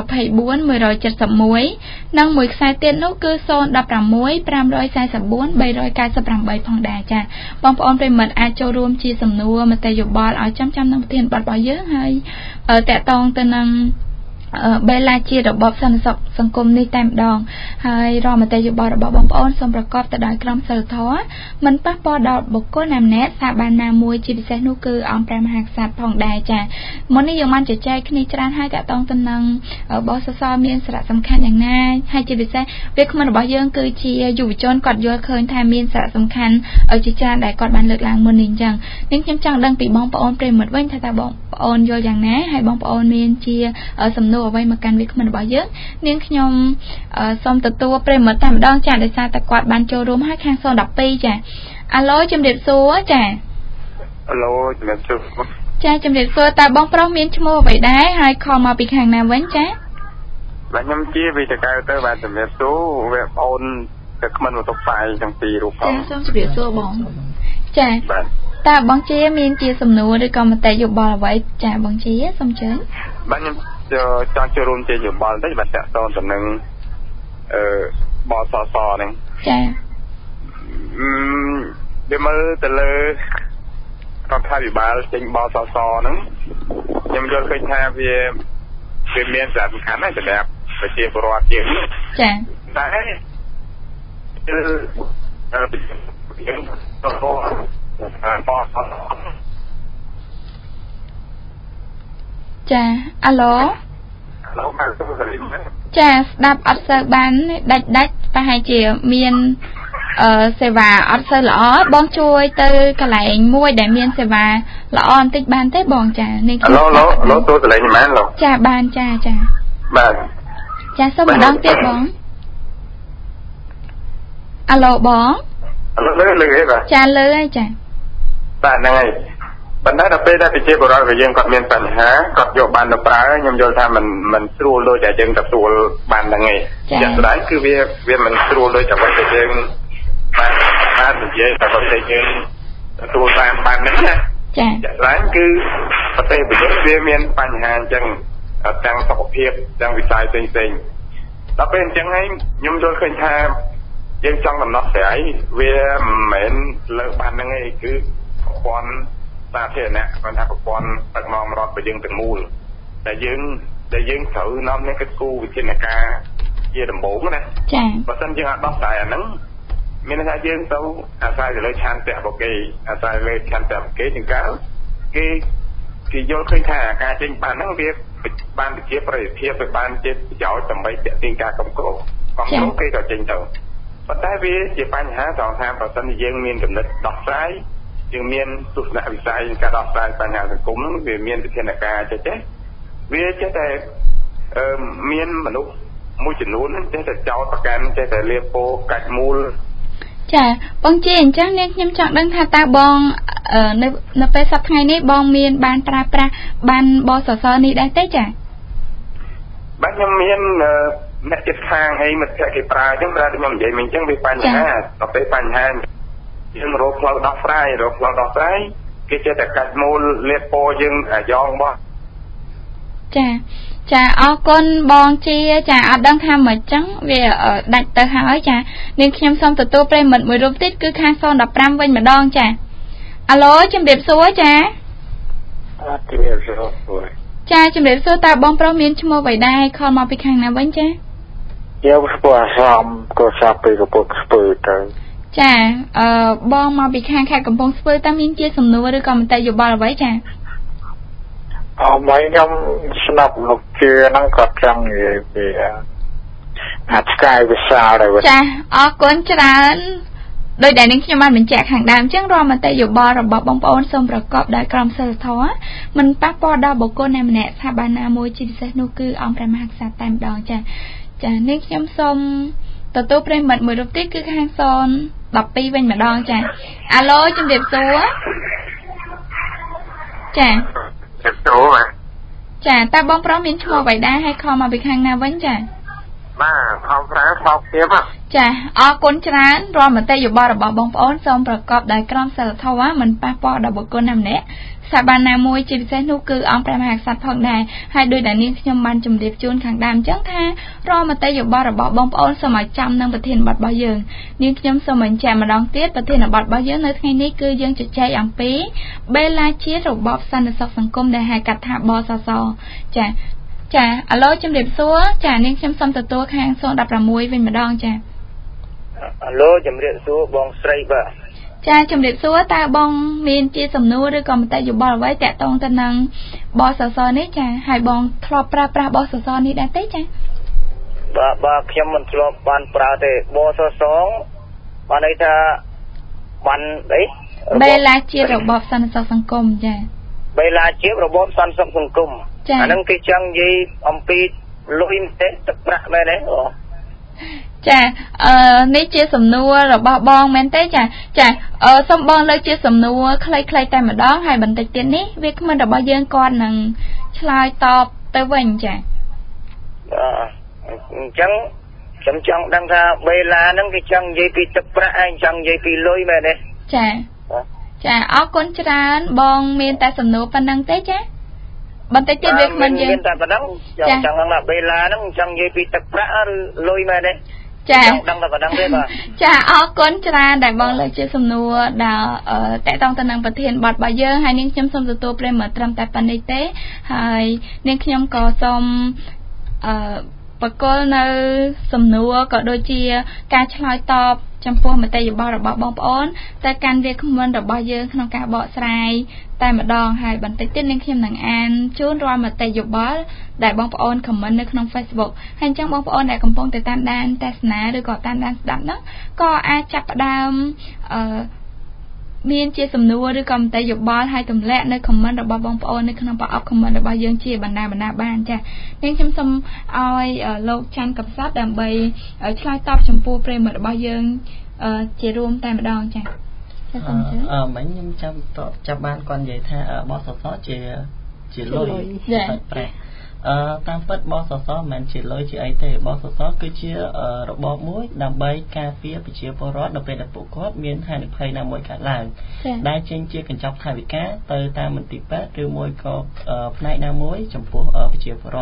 171និងមួយខ្សែទៀតនោះគឺ016 544 398ផងដែរចាបងប្អូនប្រិមិត្តអាចចូលរួមជាសំណួរមតិយោបល់ឲ្យចាំនឹងប្រធានបទរបស់យើងហើយតាក់ទងទៅនឹងបេឡាជាតិរបបសន្តិសុខសង្គមនេះតែម្ដងហើយរាល់មតិយោបល់របស់បងប្អូនសូមប្រកបទៅដោយក្រមសីលធម៌មិនប៉ះពាល់ដល់បុគ្គលណាម្នាក់ស្ថាប័នណាមួយជាពិសេសនោះគឺអង្គព្រះមហាក្សត្រផងដែរចាមុននេះយើងបានជជែកគ្នាច្រើនហើយតាក់ទងទៅនឹងបសសមានសារៈសំខាន់យ៉ាងណាហើយជាពិសេសវាគ្មិនរបស់យើងគឺជាយុវជនគាត់យល់ឃើញថាមានសារៈសំខាន់ជាច្រើនដែលគាត់បានលើកឡើងមុននេះអញ្ចឹងនាងខ្ញុំចង់ដឹងពីបងប្អូនប្រិមិត្តវិញថាតើបងប្អូនយល់យ៉ាងណាហើយបងប្អូនមានជាសំណួរអ្វីមកកាន់វាគ្មិនរបស់យើងនាងខ្ញុំសូមទទួលប្រិមិត្តតែម្ដងចាដោយសារតែគាត់បានចូលរួមហើយខាង012ចាអាឡូជំរាបសួរចាអាឡូជំរាបសួរចាជំរាបសួរតើបងប្រុសមានឈ្មោះអ្វីដែរហើយខលមកពីខាងណាវិញចាបាទខ្ញុំជាវិទ្យាករទៅបាទជំរាបសួរវាបងអូនទៅគ្មិនមកតុបផ្សាយទាំងពីររូបផងចាសូមជម្រាបសួរបងចាបាទតើបងជាមានជាសំណួរឬក៏មតិយោបល់អ្វីចាបងជាសូមជើញបាទខ្ញុំចង់ចូលរួមជាយោបល់តិចបាទតាក់ទងទៅនឹងបសសហ្នឹងចាវាមើលទៅលើរដ្ឋាភិបាលចេញបសសហ្នឹងខ្ញុំយល់ឃើញថាវាមានសារៈសំខាន់ណាស់សម្រាប់ប្រជាពលរដ្ឋជាងចាតែចាអាឡូចាស្ដាប់អត់សូវបានដាច់ប្រហែលជាមានសេវាអត់សូវល្អបងជួយទៅកន្លែងមួយដែលមានសេវាល្អបន្តិចបានទេបងចានេះឡូទូកន្លែងមែនឡូចាបានចាបាទចាសូមម្ដងទៀតបងអាឡូបងលើអីបាទចាលើហើយចាបាទហ្នឹងហើយប៉ុន្តែដល់ពេលដែលប្រជាពលរដ្ឋរបស់យើងគាត់មានបញ្ហាគាត់យកបានទៅប្រើខ្ញុំយល់ថាมันស្រួលដូចតែយើងទទួលបានហ្នឹងឯងជាក់ស្ដែងគឺវាមិនស្រួលដូចអ្វីដែលយើងបាននិយាយតែបើតែយើងទទួលបានហ្នឹងណាចាជាក់ស្ដែងគឺប្រទេសរបស់យើងវាមានបញ្ហាអញ្ចឹងទាំងសុខភាពទាំងវិស័យផ្សេងដល់ពេលអញ្ចឹងឯងខ្ញុំយល់ឃើញថាយើងចង់ដំណោះស្រាយវាមិនមែនលើបានហ្នឹងឯងគឺប្រព័ន្ធសាធារណៈគាត់ថាប្រព័ន្ធដឹកនាំរដ្ឋរបស់យើងទាំងមូលដែលយើងត្រូវនាំនេះគឺគូវិធានការជាដំបូងណាចា៎បើមិនយើងអាចដោះស្រាយអាហ្នឹងមានថាយើងទៅអាស្រ័យទៅលើឆន្ទៈរបស់គេអាស្រ័យលើឆន្ទៈរបស់គេជាងកើគេយល់ឃើញថាការចេញបានហ្នឹងវាបានជាប្រយោជន៍ភាពវាបានជាប្រយោជន៍ដើម្បីទាក់ទាញការគ្រប់គ្រងគេក៏ចេញទៅប៉ុន្តែវាជាបញ្ហាត្រង់ថាប្រសិនជាយើងមានចំណិតដោះស្រាយយើងមានទស្សនៈវិស័យការដោះស្រាយបញ្ហាសង្គមហ្នឹងវាមានវិធានការចេះវាចេះតែមានមនុស្សមួយចំនួនចេះតែចោតប្រកាន់ចេះតែលៀបពោកាច់មូលចាបងជាអញ្ចឹងនាងខ្ញុំចង់ដឹងថាតើបងនៅពេលសប្តាហ៍ថ្ងៃនេះបងមានបានប្រើប្រាស់បានបសសនេះដែរទេចាបាទខ្ញុំមានអ្នកចិត្តខាងអីមិត្តភក្តិគេប្រើអញ្ចឹងប្រើខ្ញុំនិយាយមិញអញ្ចឹងវាបញ្ហាដល់ពេលបញ្ហាយើងរកផ្លូវដោះស្រាយគេចេះតែកាច់មូលលៀបពោយើងយ៉ងបោះចាអរគុណបងជាចាអត់ដឹងថាមិនអញ្ចឹងវាដាច់ទៅហើយចានាងខ្ញុំសូមទទួលប្រិមិត្តមួយរូបទៀតគឺខាង015វិញម្ដងចាអាឡូជំរាបសួរចាជំរាបសួរចាជំរាបសួរតើបងប្រុសមានឈ្មោះអ្វីដែរខលមកពីខាងណាវិញចាយើងស្គាល់សំក៏សាប់ពីកំពង់ស្ពឺទៅចាបងមកពីខាងខេត្តកំពង់ស្ពឺតើមានជាសំណួរឬក៏មតិយោបល់អ្វីចាមកខ្ញុំស្ដាប់លោកជាហ្នឹងគាត់ចង់និយាយពីឆ្កែវិសាលដែរចាអរគុណច្រើនដោយដែលនាងខ្ញុំបានបញ្ជាក់ខាងដើមអញ្ចឹងរាល់មតិយោបល់របស់បងប្អូនសូមប្រកបដោយក្រមសីលធម៌មិនប៉ះពាល់ដល់បុគ្គលណាម្នាក់ស្ថាប័នណាមួយជាពិសេសនោះគឺអង្គព្រះមហាក្សត្រតែម្ដងចានាងខ្ញុំសូមទទួលប្រិមិត្តមួយរូបទៀតគឺខាង012វិញម្ដងចាអាឡូជំរាបសួរចាចាតើបងប្រុសមានឈ្មោះអ្វីដែរហើយខលមកពីខាងណាវិញចាបាទខំប្រើខំទៀតចាអរគុណច្រើនរាល់មតិយោបល់របស់បងប្អូនសូមប្រកបដោយក្រមសីលធម៌មិនប៉ះពាល់ដល់បុគ្គលណាម្នាក់ស្ថាប័នណាមួយជាពិសេសនោះគឺអង្គព្រះមហាក្សត្រផងដែរហើយដោយដែលនាងខ្ញុំបានជម្រាបជូនខាងដើមអញ្ចឹងថារាល់មតិយោបល់របស់បងប្អូនសូមឲ្យចាំនឹងប្រធានបទរបស់យើងនាងខ្ញុំសូមបញ្ជាក់ម្ដងទៀតប្រធានបទរបស់យើងនៅថ្ងៃនេះគឺយើងជជែកអំពីបេឡាជាតិរបបសន្តិសុខសង្គមដែលហៅកាត់ថាបសសចាអាឡូជំរាបសួរចានាងខ្ញុំសូមទទួលខាង016វិញម្ដងចាអាឡូជំរាបសួរបងស្រីបាទចាជំរាបសួរតើបងមានជាសំណួរឬក៏មតិយោបល់អ្វីតាក់ទងទៅនឹងបសសនេះចាហើយបងធ្លាប់ប្រើប្រាស់បសសនេះដែរទេចាបាទខ្ញុំមិនធ្លាប់បានប្រើទេបសសបានន័យថាបានអីបេឡាជាតិរបបសន្តិសុខសង្គមចាបេឡាជាតិរបបសន្តិសុខសង្គមអានឹងគេចង់និយាយអំពីលុយទេទឹកប្រាក់មែនទេចានេះជាសំណួររបស់បងមែនទេចាសូមបងលើកជាសំណួរខ្លីៗតែម្ដងហើយបន្តិចទៀតនេះវាគ្មិនរបស់យើងគាត់នឹងឆ្លើយតបទៅវិញចាអញ្ចឹងខ្ញុំចង់ដឹងថាបេឡាហ្នឹងគេចង់និយាយពីទឹកប្រាក់ហើយចង់និយាយពីលុយមែនទេចាអរគុណច្រើនបងមានតែសំណួរប៉ុណ្ណឹងទេចាបន្តិចទៀតវាគ្មិនយើងមានតែប៉ុណ្ណឹងចង់ដឹងថាបេឡាហ្នឹងចង់និយាយពីទឹកប្រាក់ឬលុយមែនទេចាដឹងតែប៉ុណ្ណឹងទេបាទចាអរគុណច្រើនដែលបងលើកជាសំណួរដល់តកតងទៅនឹងប្រធានបទរបស់យើងហើយនាងខ្ញុំសូមទទួលប្រិមត្តត្រឹមតែប៉ុណ្្នេះទេហើយនាងខ្ញុំក៏សូមបកគលនៅសំណួរក៏ដូចជាការឆ្លើយតបចំពោះមតិយោបល់របស់បងប្អូនទៅកាន់វាគ្មិនរបស់យើងក្នុងការបកស្រាយតែម្ដងហើយបន្តិចទៀតនាងខ្ញុំនឹងអានជូនរាល់មតិយោបល់ដែលបងប្អូនខមមិននៅក្នុង Facebook ហើយអញ្ចឹងបងប្អូនដែលកំពុងតែតាមដានទស្សនាឬក៏តាមដានស្ដាប់ហ្នឹងក៏អាចចាប់ផ្ដើមមានជាសំណួរឬក៏មតិយោបល់ឲ្យទម្លាក់នៅ comment របស់បងប្អូននៅក្នុងប្រអប់ comment របស់យើងជាបណ្ដាបានចា៎នាងខ្ញុំសូមឲ្យលោកច័ន្ទកំសត់ដើម្បីឆ្លើយតបចំពោះប្រិមត្តរបស់យើងជារួមតែម្ដងចា៎មិញខ្ញុំចាប់បានគាត់និយាយថាបសសជាលុយប្រាក់តាមពិតបសសមិនមែនជាលុយជាអីទេបសសគឺជារបបមួយដើម្បីការពារប្រជាពលរដ្ឋនៅពេលដែលពួកគាត់មានហានិភ័យណាមួយកើតឡើងដែលចេញជាកញ្ចប់ថវិកាទៅតាមមន្ទីរពេទ្យឬមួយក៏ផ្នែកណាមួយចំពោះប្រជាពលរដ្ឋ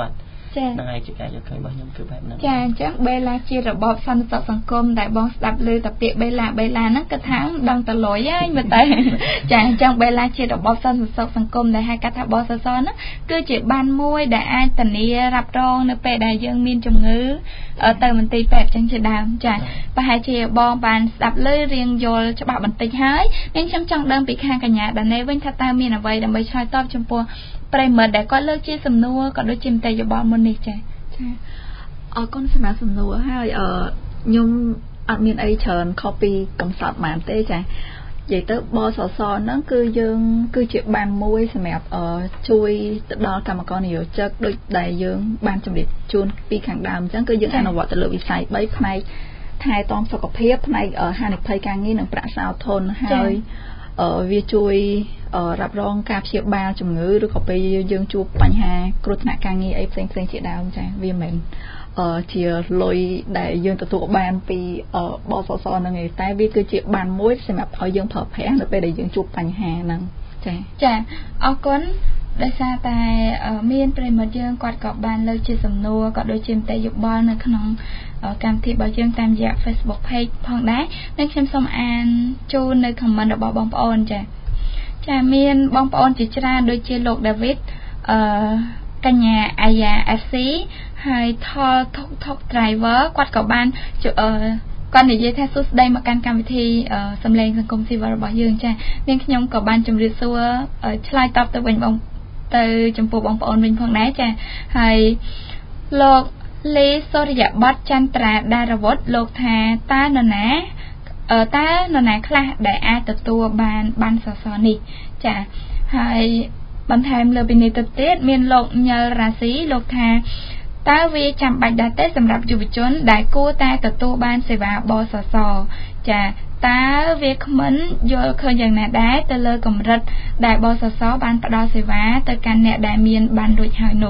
ហ្នឹងហើយជាការយល់ឃើញរបស់ខ្ញុំគឺបែបហ្នឹងចាអញ្ចឹងបេឡាជារបបសន្តិសុខសង្គមដែលបងស្ដាប់ឮតែពាក្យបេឡាហ្នឹងគឺថាដឹងតលុយហើយមើលតែចាអញ្ចឹងបេឡាជារបបសន្តិសុខសង្គមដែលហៅកាត់ថាបសសហ្នឹងគឺជាបានមួយដែលអាចធានារ៉ាប់រងនៅពេលដែលយើងមានជំងឺទៅមន្ទីរពេទ្យអញ្ចឹងជាដើមចាប្រហែលជាបងបានស្ដាប់ឮរៀងយល់ច្បាស់បន្តិចហើយខ្ញុំចង់ដឹងពីខាងកញ្ញាដាណេវិញថាតើមានអ្វីដើម្បីឆ្លើយតបចំពោះប្រិមិត្តដែលគាត់លើកជាសំណួរក៏ដូចជាមតិយោបល់មុននេះចាអរគុណសម្រាប់សំណួរហើយខ្ញុំអត់មានអីច្រើនខុសពីកំសត់បានទេចានិយាយទៅបសសហ្នឹងគឺយើងគឺជាបានមួយសម្រាប់ជួយទៅដល់កម្មករនិយោជិកដូចដែលយើងបានជម្រាបជូនពីខាងដើមអញ្ចឹងគឺយើងអនុវត្តទៅលើវិស័យ3ផ្នែកថែទាំសុខភាពផ្នែកហានិភ័យការងារនិងប្រាក់សោធនហើយវាជួយរ៉ាប់រងការព្យាបាលជំងឺឬក៏ពេលយើងជួបបញ្ហាគ្រោះថ្នាក់ការងារអីផ្សេងៗជាដើមចាវាមិនជាលុយដែលយើងទទួលបានពីបសសហ្នឹងឯងតែវាគឺជាបានមួយសម្រាប់ឲ្យយើងប្រើប្រាស់នៅពេលដែលយើងជួបបញ្ហាហ្នឹងចាអរគុណដោយសារតែមានប្រិមិត្តយើងគាត់ក៏បានលើកជាសំណួរក៏ដូចជាមតិយោបល់នៅក្នុងកម្មវិធីរបស់យើងតាមរយៈ Facebook Page ផងដែរនិងខ្ញុំសូមអានជូននៅ comment របស់បងប្អូនចាមានបងប្អូនជាច្រើនដូចជាលោក David កញ្ញាអាយ៉ា FC ហើយថលថុក driver គាត់ក៏បានគាត់និយាយថាសួស្ដីមកកាន់កម្មវិធីសម្លេងសង្គមស៊ីវិលរបស់យើងចានាងខ្ញុំក៏បានជម្រាបសួរឆ្លើយតបទៅវិញទៅចំពោះបងប្អូនវិញផងដែរចាហើយលោកលេសូរិយបតចន្ទ្រាដារវុធលោកថាតើនរណាខ្លះដែលអាចទទួលបានសសរនេះចាហើយបន្ថែមលើពីនេះទៅទៀតមានលោកញិលរាស៊ីលោកថាតើវាចាំបាច់ដែរទេសម្រាប់យុវជនដែលគួរតែទទួលបានសេវាបសសចាតើវាគ្មិនយល់ឃើញយ៉ាងណាដែរទៅលើកម្រិតដែលបសសបានផ្ដល់សេវាទៅកាន់អ្នកដែលមានបានរួចហើយនោះ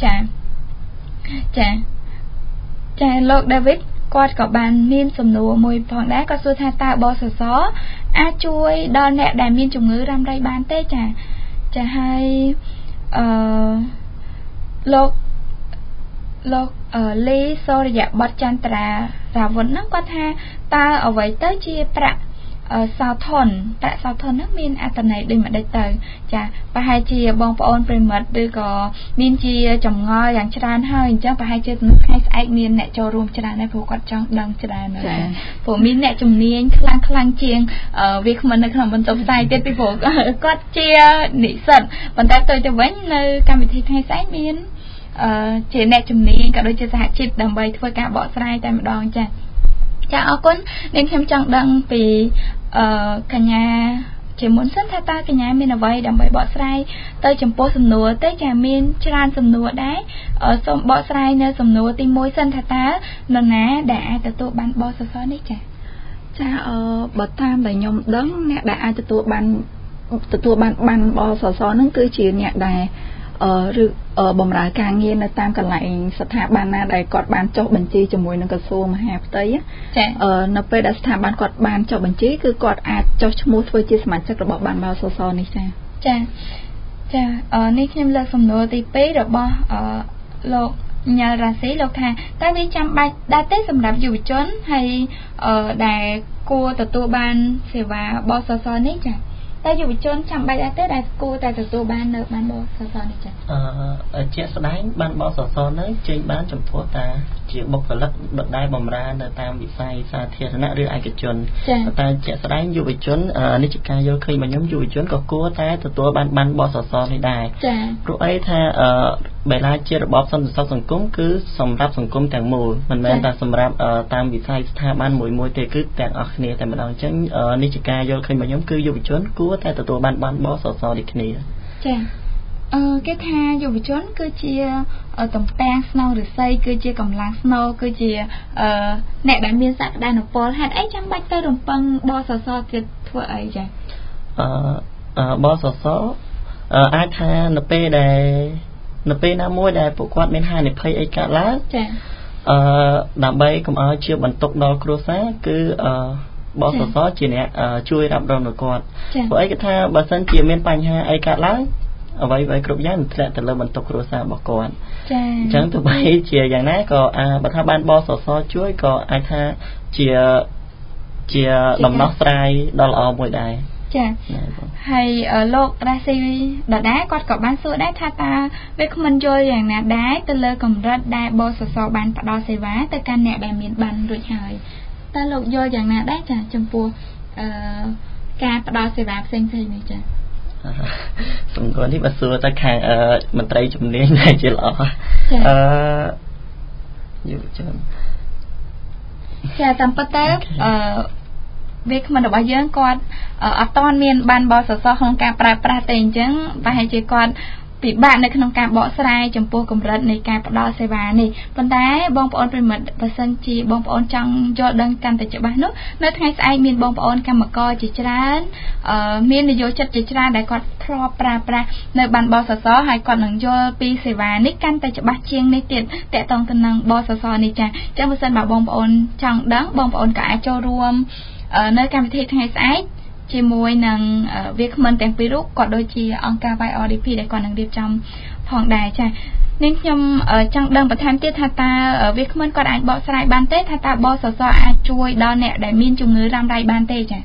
ចាលោក David គាត់ក៏បានមានសំណួរមួយផងដែរគាត់សួរថាតើបសសអាចជួយដល់អ្នកដែលមានជំងឺរ៉ាំរ៉ៃបានទេចាហើយលោកលីសូរិយបតចន្ទ្រារាវុធហ្នឹងគាត់ថាតើអ្វីទៅជាប្រាក់សោធនហ្នឹងមានអត្ថន័យដូចម្ដេចទៅចាប្រហែលជាបងប្អូនប្រិមិត្តឬក៏មានជាចម្ងល់យ៉ាងច្រើនហើយអញ្ចឹងប្រហែលជាថ្ងៃស្អែកមានអ្នកចូលរួមច្រើនហើយព្រោះគាត់ចង់ដឹងច្រើនចាព្រោះមានអ្នកជំនាញខ្លាំងជាងវាគ្មិននៅក្នុងបន្ទប់ផ្សាយទៀតពីព្រោះគាត់ជានិស្សិតប៉ុន្តែទៅវិញនៅកម្មវិធីថ្ងៃស្អែកមានជាអ្នកជំនាញក៏ដូចជាសហជីពដើម្បីធ្វើការបកស្រាយតែម្ដងចាអរគុណនាងខ្ញុំចង់ដឹងពីកញ្ញាជាមុនសិនថាតើកញ្ញាមានអ្វីដើម្បីបកស្រាយទៅចំពោះសំណួរទេចាមានច្រើនសំណួរដែរសូមបកស្រាយនៅសំណួរទី1សិនថាតើនរណាដែលអាចទទួលបានបសសនេះចាបើតាមដែលខ្ញុំដឹងអ្នកដែលអាចទទួលបានបសសហ្នឹងគឺជាអ្នកដែលឬបម្រើការងារនៅតាមកន្លែងស្ថាប័នណាដែលគាត់បានចុះបញ្ជីជាមួយនឹងក្រសួងមហាផ្ទៃនៅពេលដែលស្ថាប័នគាត់បានចុះបញ្ជីគឺគាត់អាចចុះឈ្មោះធ្វើជាសមាជិករបស់បានបសសនេះចានេះខ្ញុំលើកសំណួរទី2របស់លោកញ៉ាល់រ៉ាស៊ីលោកថាតើវាចាំបាច់ដែរទេសម្រាប់យុវជនហើយដែលគួរទទួលបានសេវាបសសនេះចាតែយុវជនចាំបាច់ដែរទេដែលគួរតែទទួលបាននៅបានបសសនេះចាជាក់ស្ដែងបានបសសនេះចេញបានចំពោះតាជាបុគ្គលិកដែលបម្រើនៅតាមវិស័យសាធារណៈឬឯកជនតែជាក់ស្ដែងយុវជននេះជាការយល់ឃើញរបស់ខ្ញុំយុវជនក៏គួរតែទទួលបានបសសនេះដែរព្រោះអីថាបែរជារបបសន្តិសុខសង្គមគឺសម្រាប់សង្គមទាំងមូលមិនមែនតែសម្រាប់តាមវិស័យស្ថាប័នមួយទេគឺទាំងអស់គ្នាតែម្ដងអញ្ចឹងនេះជាការយល់ឃើញរបស់ខ្ញុំគឺយុវជនគួរតែទទួលបានបសសដូចគ្នាគេថាយុវជនគឺជាតំពាំងស្នងឫស្សីគឺជាកម្លាំងស្នូគឺជាអ្នកដែលមានសក្តានុពលហេតុអីចាំបាច់ទៅរំពឹងបសសទៀតធ្វើអីចាបសសអាចថានៅពេលណាមួយដែលពួកគាត់មានហានិភ័យអីកើតឡើងដើម្បីកុំឲ្យជាបន្ទុកដល់គ្រួសារគឺបសសជាអ្នកជួយរ៉ាប់រងដល់គាត់ព្រោះអីគេថាបើសិនជាមានបញ្ហាអីកើតឡើងអ្វីៗគ្រប់យ៉ាងធ្លាក់ទៅលើបន្ទុកគ្រួសាររបស់គាត់ចាអញ្ចឹងទោះបីជាយ៉ាងណាក៏បើថាបានបសសជួយក៏អាចថាជាដំណោះស្រាយដ៏ល្អមួយដែរចាហើយលោករាស៊ីដដែលគាត់ក៏បានសួរដែរថាតើវាគ្មិនយល់យ៉ាងណាដែរទៅលើកម្រិតដែលបសសបានផ្ដល់សេវាទៅកាន់អ្នកដែលមានបានរួចហើយតើលោកយល់យ៉ាងណាដែរចាចំពោះការផ្ដល់សេវាផ្សេងៗនេះចាសំណួរនេះបើសួរទៅខាងមន្ត្រីជំនាញដែលជាល្អយុវជនចាតាមពិតទៅវាគ្មិនរបស់យើងគាត់អត់ទាន់មានបានបសសក្នុងការប្រើប្រាស់ទេអញ្ចឹងប្រហែលជាគាត់ពិបាកនៅក្នុងការបកស្រាយចំពោះកម្រិតនៃការផ្ដល់សេវានេះប៉ុន្តែបងប្អូនប្រិមិត្តបើសិនជាបងប្អូនចង់យល់ដឹងកាន់តែច្បាស់នោះនៅថ្ងៃស្អែកមានបងប្អូនកម្មករជាច្រើនមាននយោជិតជាច្រើនដែលគាត់ធ្លាប់ប្រើប្រាស់នៅបានបសសហើយគាត់នឹងយល់ពីសេវានេះកាន់តែច្បាស់ជាងនេះទៀតតកតងទៅនឹងបសសនេះចាអញ្ចឹងបើសិនបើបងប្អូនចង់ដឹងបងប្អូនក៏អាចចូលរួមនៅកម្មវិធីថ្ងៃស្អែកជាមួយនឹងវាគ្មិនទាំងពីររូបក៏ដូចជាអង្គការ YRDP ដែលគាត់នឹងរៀបចំផងដែរចានាងខ្ញុំចង់ដឹងបន្ថែមទៀតថាតើវាគ្មិនគាត់អាចបកស្រាយបានទេថាតើបសសអាចជួយដល់អ្នកដែលមានជំងឺរ៉ាំរ៉ៃបានទេចា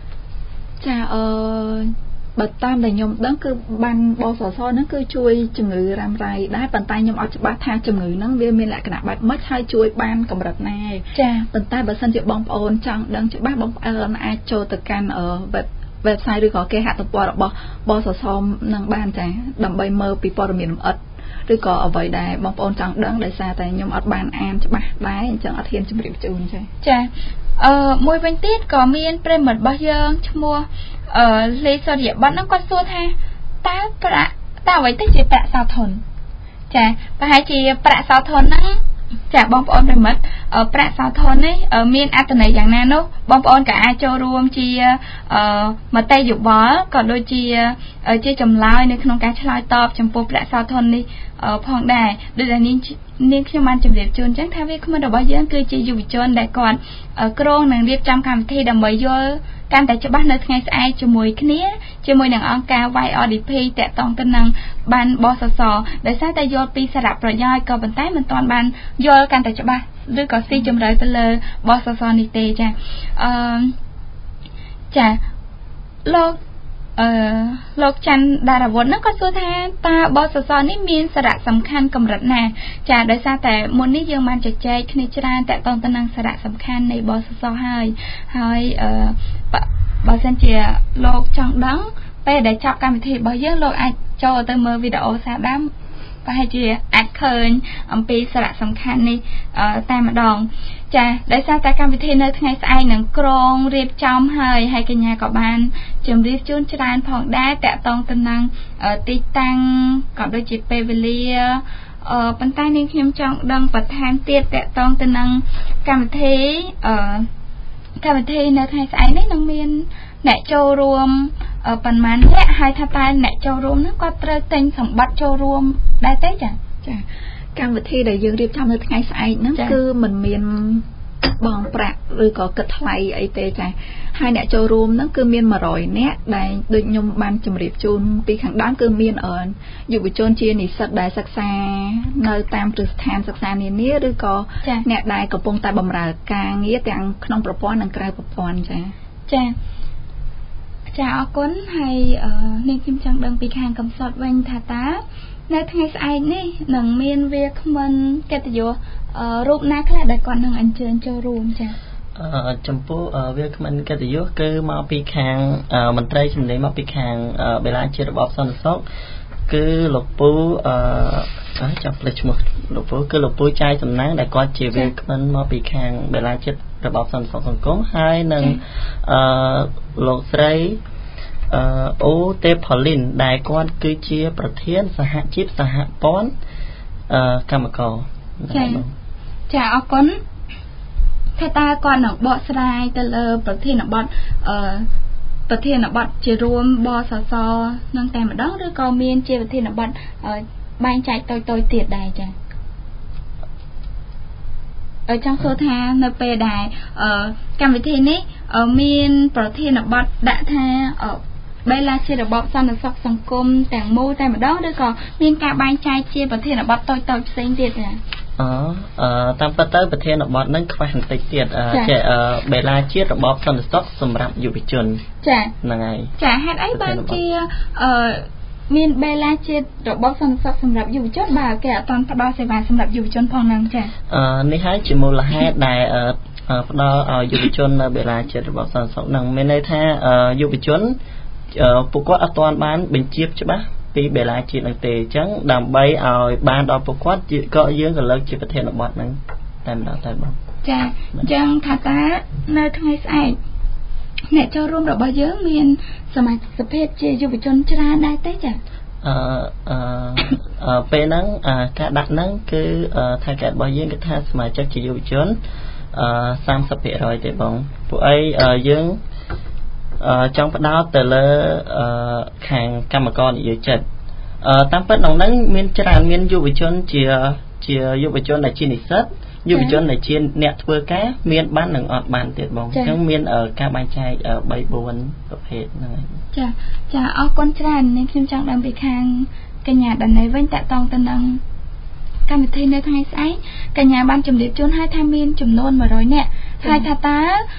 បើតាមដែលខ្ញុំដឹងគឺបានបសសហ្នឹងគឺជួយជំងឺរ៉ាំរ៉ៃដែរប៉ុន្តែខ្ញុំអត់ច្បាស់ថាជំងឺហ្នឹងវាមានលក្ខណៈបែបម៉េចហើយជួយបានកម្រិតណាចាប៉ុន្តែបើសិនជាបងប្អូនចង់ដឹងច្បាស់បងប្អូនអាចចូលទៅកាន់website ឬក៏គេហទំព័ររបស់បសសនឹងបានចាដើម្បីមើលពីព័ត៌មានលម្អិតឬក៏អ្វីដែលបងប្អូនចង់ដឹងដោយសារតែខ្ញុំអត់បានអានច្បាស់ដែរអញ្ចឹងអត់ហ៊ានជម្រាបជូនចាមួយវិញទៀតក៏មានប្រិមិត្តរបស់យើងឈ្មោះលេសរិយប័ណ្ណហ្នឹងគាត់សួរថាតើអ្វីទៅជាប្រាក់សោធនចាប្រហែលជាប្រាក់សោធនហ្នឹងចាបងប្អូនប្រិមិត្តប្រាក់សោធននេះមានអត្ថន័យយ៉ាងណានោះបងប្អូនក៏អាចចូលរួមជាមតិយោបល់ក៏ដូចជាចម្លើយនៅក្នុងការឆ្លើយតបចំពោះប្រាក់សោធននេះផងដែរដូចដែលនាងខ្ញុំបានជម្រាបជូនអញ្ចឹងថាវាគ្មិនរបស់យើងគឺជាយុវជនដែលគាត់គ្រងនឹងរៀបចំកម្មវិធីដើម្បីយល់កាន់តែច្បាស់នៅថ្ងៃស្អែកជាមួយគ្នាជាមួយនឹងអង្គការ YRDP តកតងទៅនឹងបានបសសដោយសារតែយល់ពីសារៈប្រយោជន៍ក៏ប៉ុន្តែមិនទាន់បានយល់កាន់តែច្បាស់ឬក៏ស៊ីជម្រៅទៅលើបសសនេះទេចាចាលោកច័ន្ទដារវុឌ្ឍហ្នឹងក៏សួរថាតើបសសនេះមានសារៈសំខាន់កម្រិតណាចាដោយសារតែមុននេះយើងបានជជែកគ្នាច្រើនតកតងទៅនឹងសារៈសំខាន់នៃបសសហើយបើសិនជាលោកចង់ដឹងពេលដែលចប់កម្មវិធីរបស់យើងលោកអាចចូលទៅមើលវីដេអូសារដាំប្រហែលជាអាចឃើញអំពីសារៈសំខាន់នេះតែម្ដងចាដោយសារតែកម្មវិធីនៅថ្ងៃស្អែកនឹងក្រងរៀបចំហើយកញ្ញាក៏បានជម្រាបជូនច្រើនផងដែរតកតងទៅនឹងទីតាំងក៏ដូចជាពេលវេលាប៉ុន្តែនាងខ្ញុំចង់ដឹងបន្ថែមទៀតតកតងទៅនឹងកម្មវិធីនៅថ្ងៃស្អែកនេះនឹងមានអ្នកចូលរួមប៉ុន្មានអ្នកហើយថាតើអ្នកចូលរួមហ្នឹងគាត់ត្រូវទិញសម្បត្តិចូលរួមដែរទេចាកម្មវិធីដែលយើងរៀបចំនៅថ្ងៃស្អែកហ្នឹងគឺមិនមានបងប្រាក់ឬក៏គិតថ្លៃអីទេចាហើយអ្នកចូលរួមហ្នឹងគឺមាន100នាក់ដែលដូចខ្ញុំបានជម្រាបជូនពីខាងដើមគឺមានយុវជនជានិស្សិតដែលសិក្សានៅតាមគ្រឹះស្ថានសិក្សានានាឬក៏អ្នកដែលកំពុងតែបម្រើការងារទាំងក្នុងប្រព័ន្ធនិងក្រៅប្រព័ន្ធចាអរគុណហើយនាងខ្ញុំចង់ដឹងពីខាងកំសត់វិញថាតើនៅថ្ងៃស្អែកនេះនឹងមានវាគ្មិនកិត្តិយសរូបណាខ្លះដែលគាត់នឹងអញ្ជើញចូលរួមចាចំពោះវាគ្មិនកិត្តិយសគឺមកពីខាងមន្ត្រីជំនាញមកពីខាងបេឡាជាតិរបបសន្តិសុខគឺលោកពូចាប់ផ្លេចឈ្មោះលោកពូគឺលោកពូចាយសំណាងដែលគាត់ជាវាគ្មិនមកពីខាងបេឡាជាតិរបបសន្តិសុខសង្គមហើយនឹងលោកស្រីអូទេផលីនដែលគាត់គឺជាប្រធានសហជីពសហព័ន្ធកម្មករចាអរគុណថាតើគាត់នឹងបកស្រាយទៅលើប្រធានបទជារួមបសសនឹងតែម្ដងឬក៏មានជាប្រធានបទបែងចែកតូចៗទៀតដែរចាចង់សួរថានៅពេលដែលកម្មវិធីនេះមានប្រធានបទដាក់ថាបីឡាជារបបសន្តិសុខសង្គមទាំងមូលតែម្ដងឬក៏មានការបែងចែកជាប្រធានបទតូចៗផ្សេងទៀតចាតាមពិតទៅប្រធានបទហ្នឹងខ្វះបន្តិចទៀតចេះបេឡាជាតិរបបសន្តិសុខសម្រាប់យុវជនចាហ្នឹងហើយចាហេតុអីបានជាមានបេឡាជាតិរបបសន្តិសុខសម្រាប់យុវជនបើគេអត់ទាន់ផ្ដល់សេវាសម្រាប់យុវជនផងហ្នឹងចានេះហើយជាមូលហេតុដែលផ្ដល់ឲ្យយុវជននៅបេឡាជាតិរបបសន្តិសុខហ្នឹងមានន័យថាយុវជនពួកគាត់អត់ទាន់បានបញ្ជាច្បាស់ពីបេឡាជាតិហ្នឹងទេអញ្ចឹងដើម្បីឲ្យបានដល់ពួកគាត់ក៏យើងក៏លើកជាប្រធានបទហ្នឹងតែម្ដងតែបងចាអញ្ចឹងថាតានៅថ្ងៃស្អែកអ្នកចូលរួមរបស់យើងមានសមាជិកជាយុវជនច្រើនដែរទេចាពេលហ្នឹងការដាក់ហ្នឹងគឺថៅកែរបស់យើងគឺថាសមាជិកជាយុវជន30% ទេបងពួកអីយើងចង់ផ្ដោតទៅលើខាងកម្មករនិយោជិតតាមពិតក្នុងហ្នឹងមានច្រើនមានយុវជនជាយុវជនដែលជានិស្សិតយុវជនដែលជាអ្នកធ្វើការមានបាននិងអត់បានទៀតបងអញ្ចឹងមានការបែងចែក 3-4 ប្រភេទហ្នឹងចាអរគុណច្រើននាងខ្ញុំចង់ដឹងពីខាងកញ្ញាដណៃវិញតកតងទៅនឹងកម្មវិធីនៅថ្ងៃស្អែកកញ្ញាបានជម្រាបជូនឲ្យថាមានចំនួន100នាក់ហើយថាតើ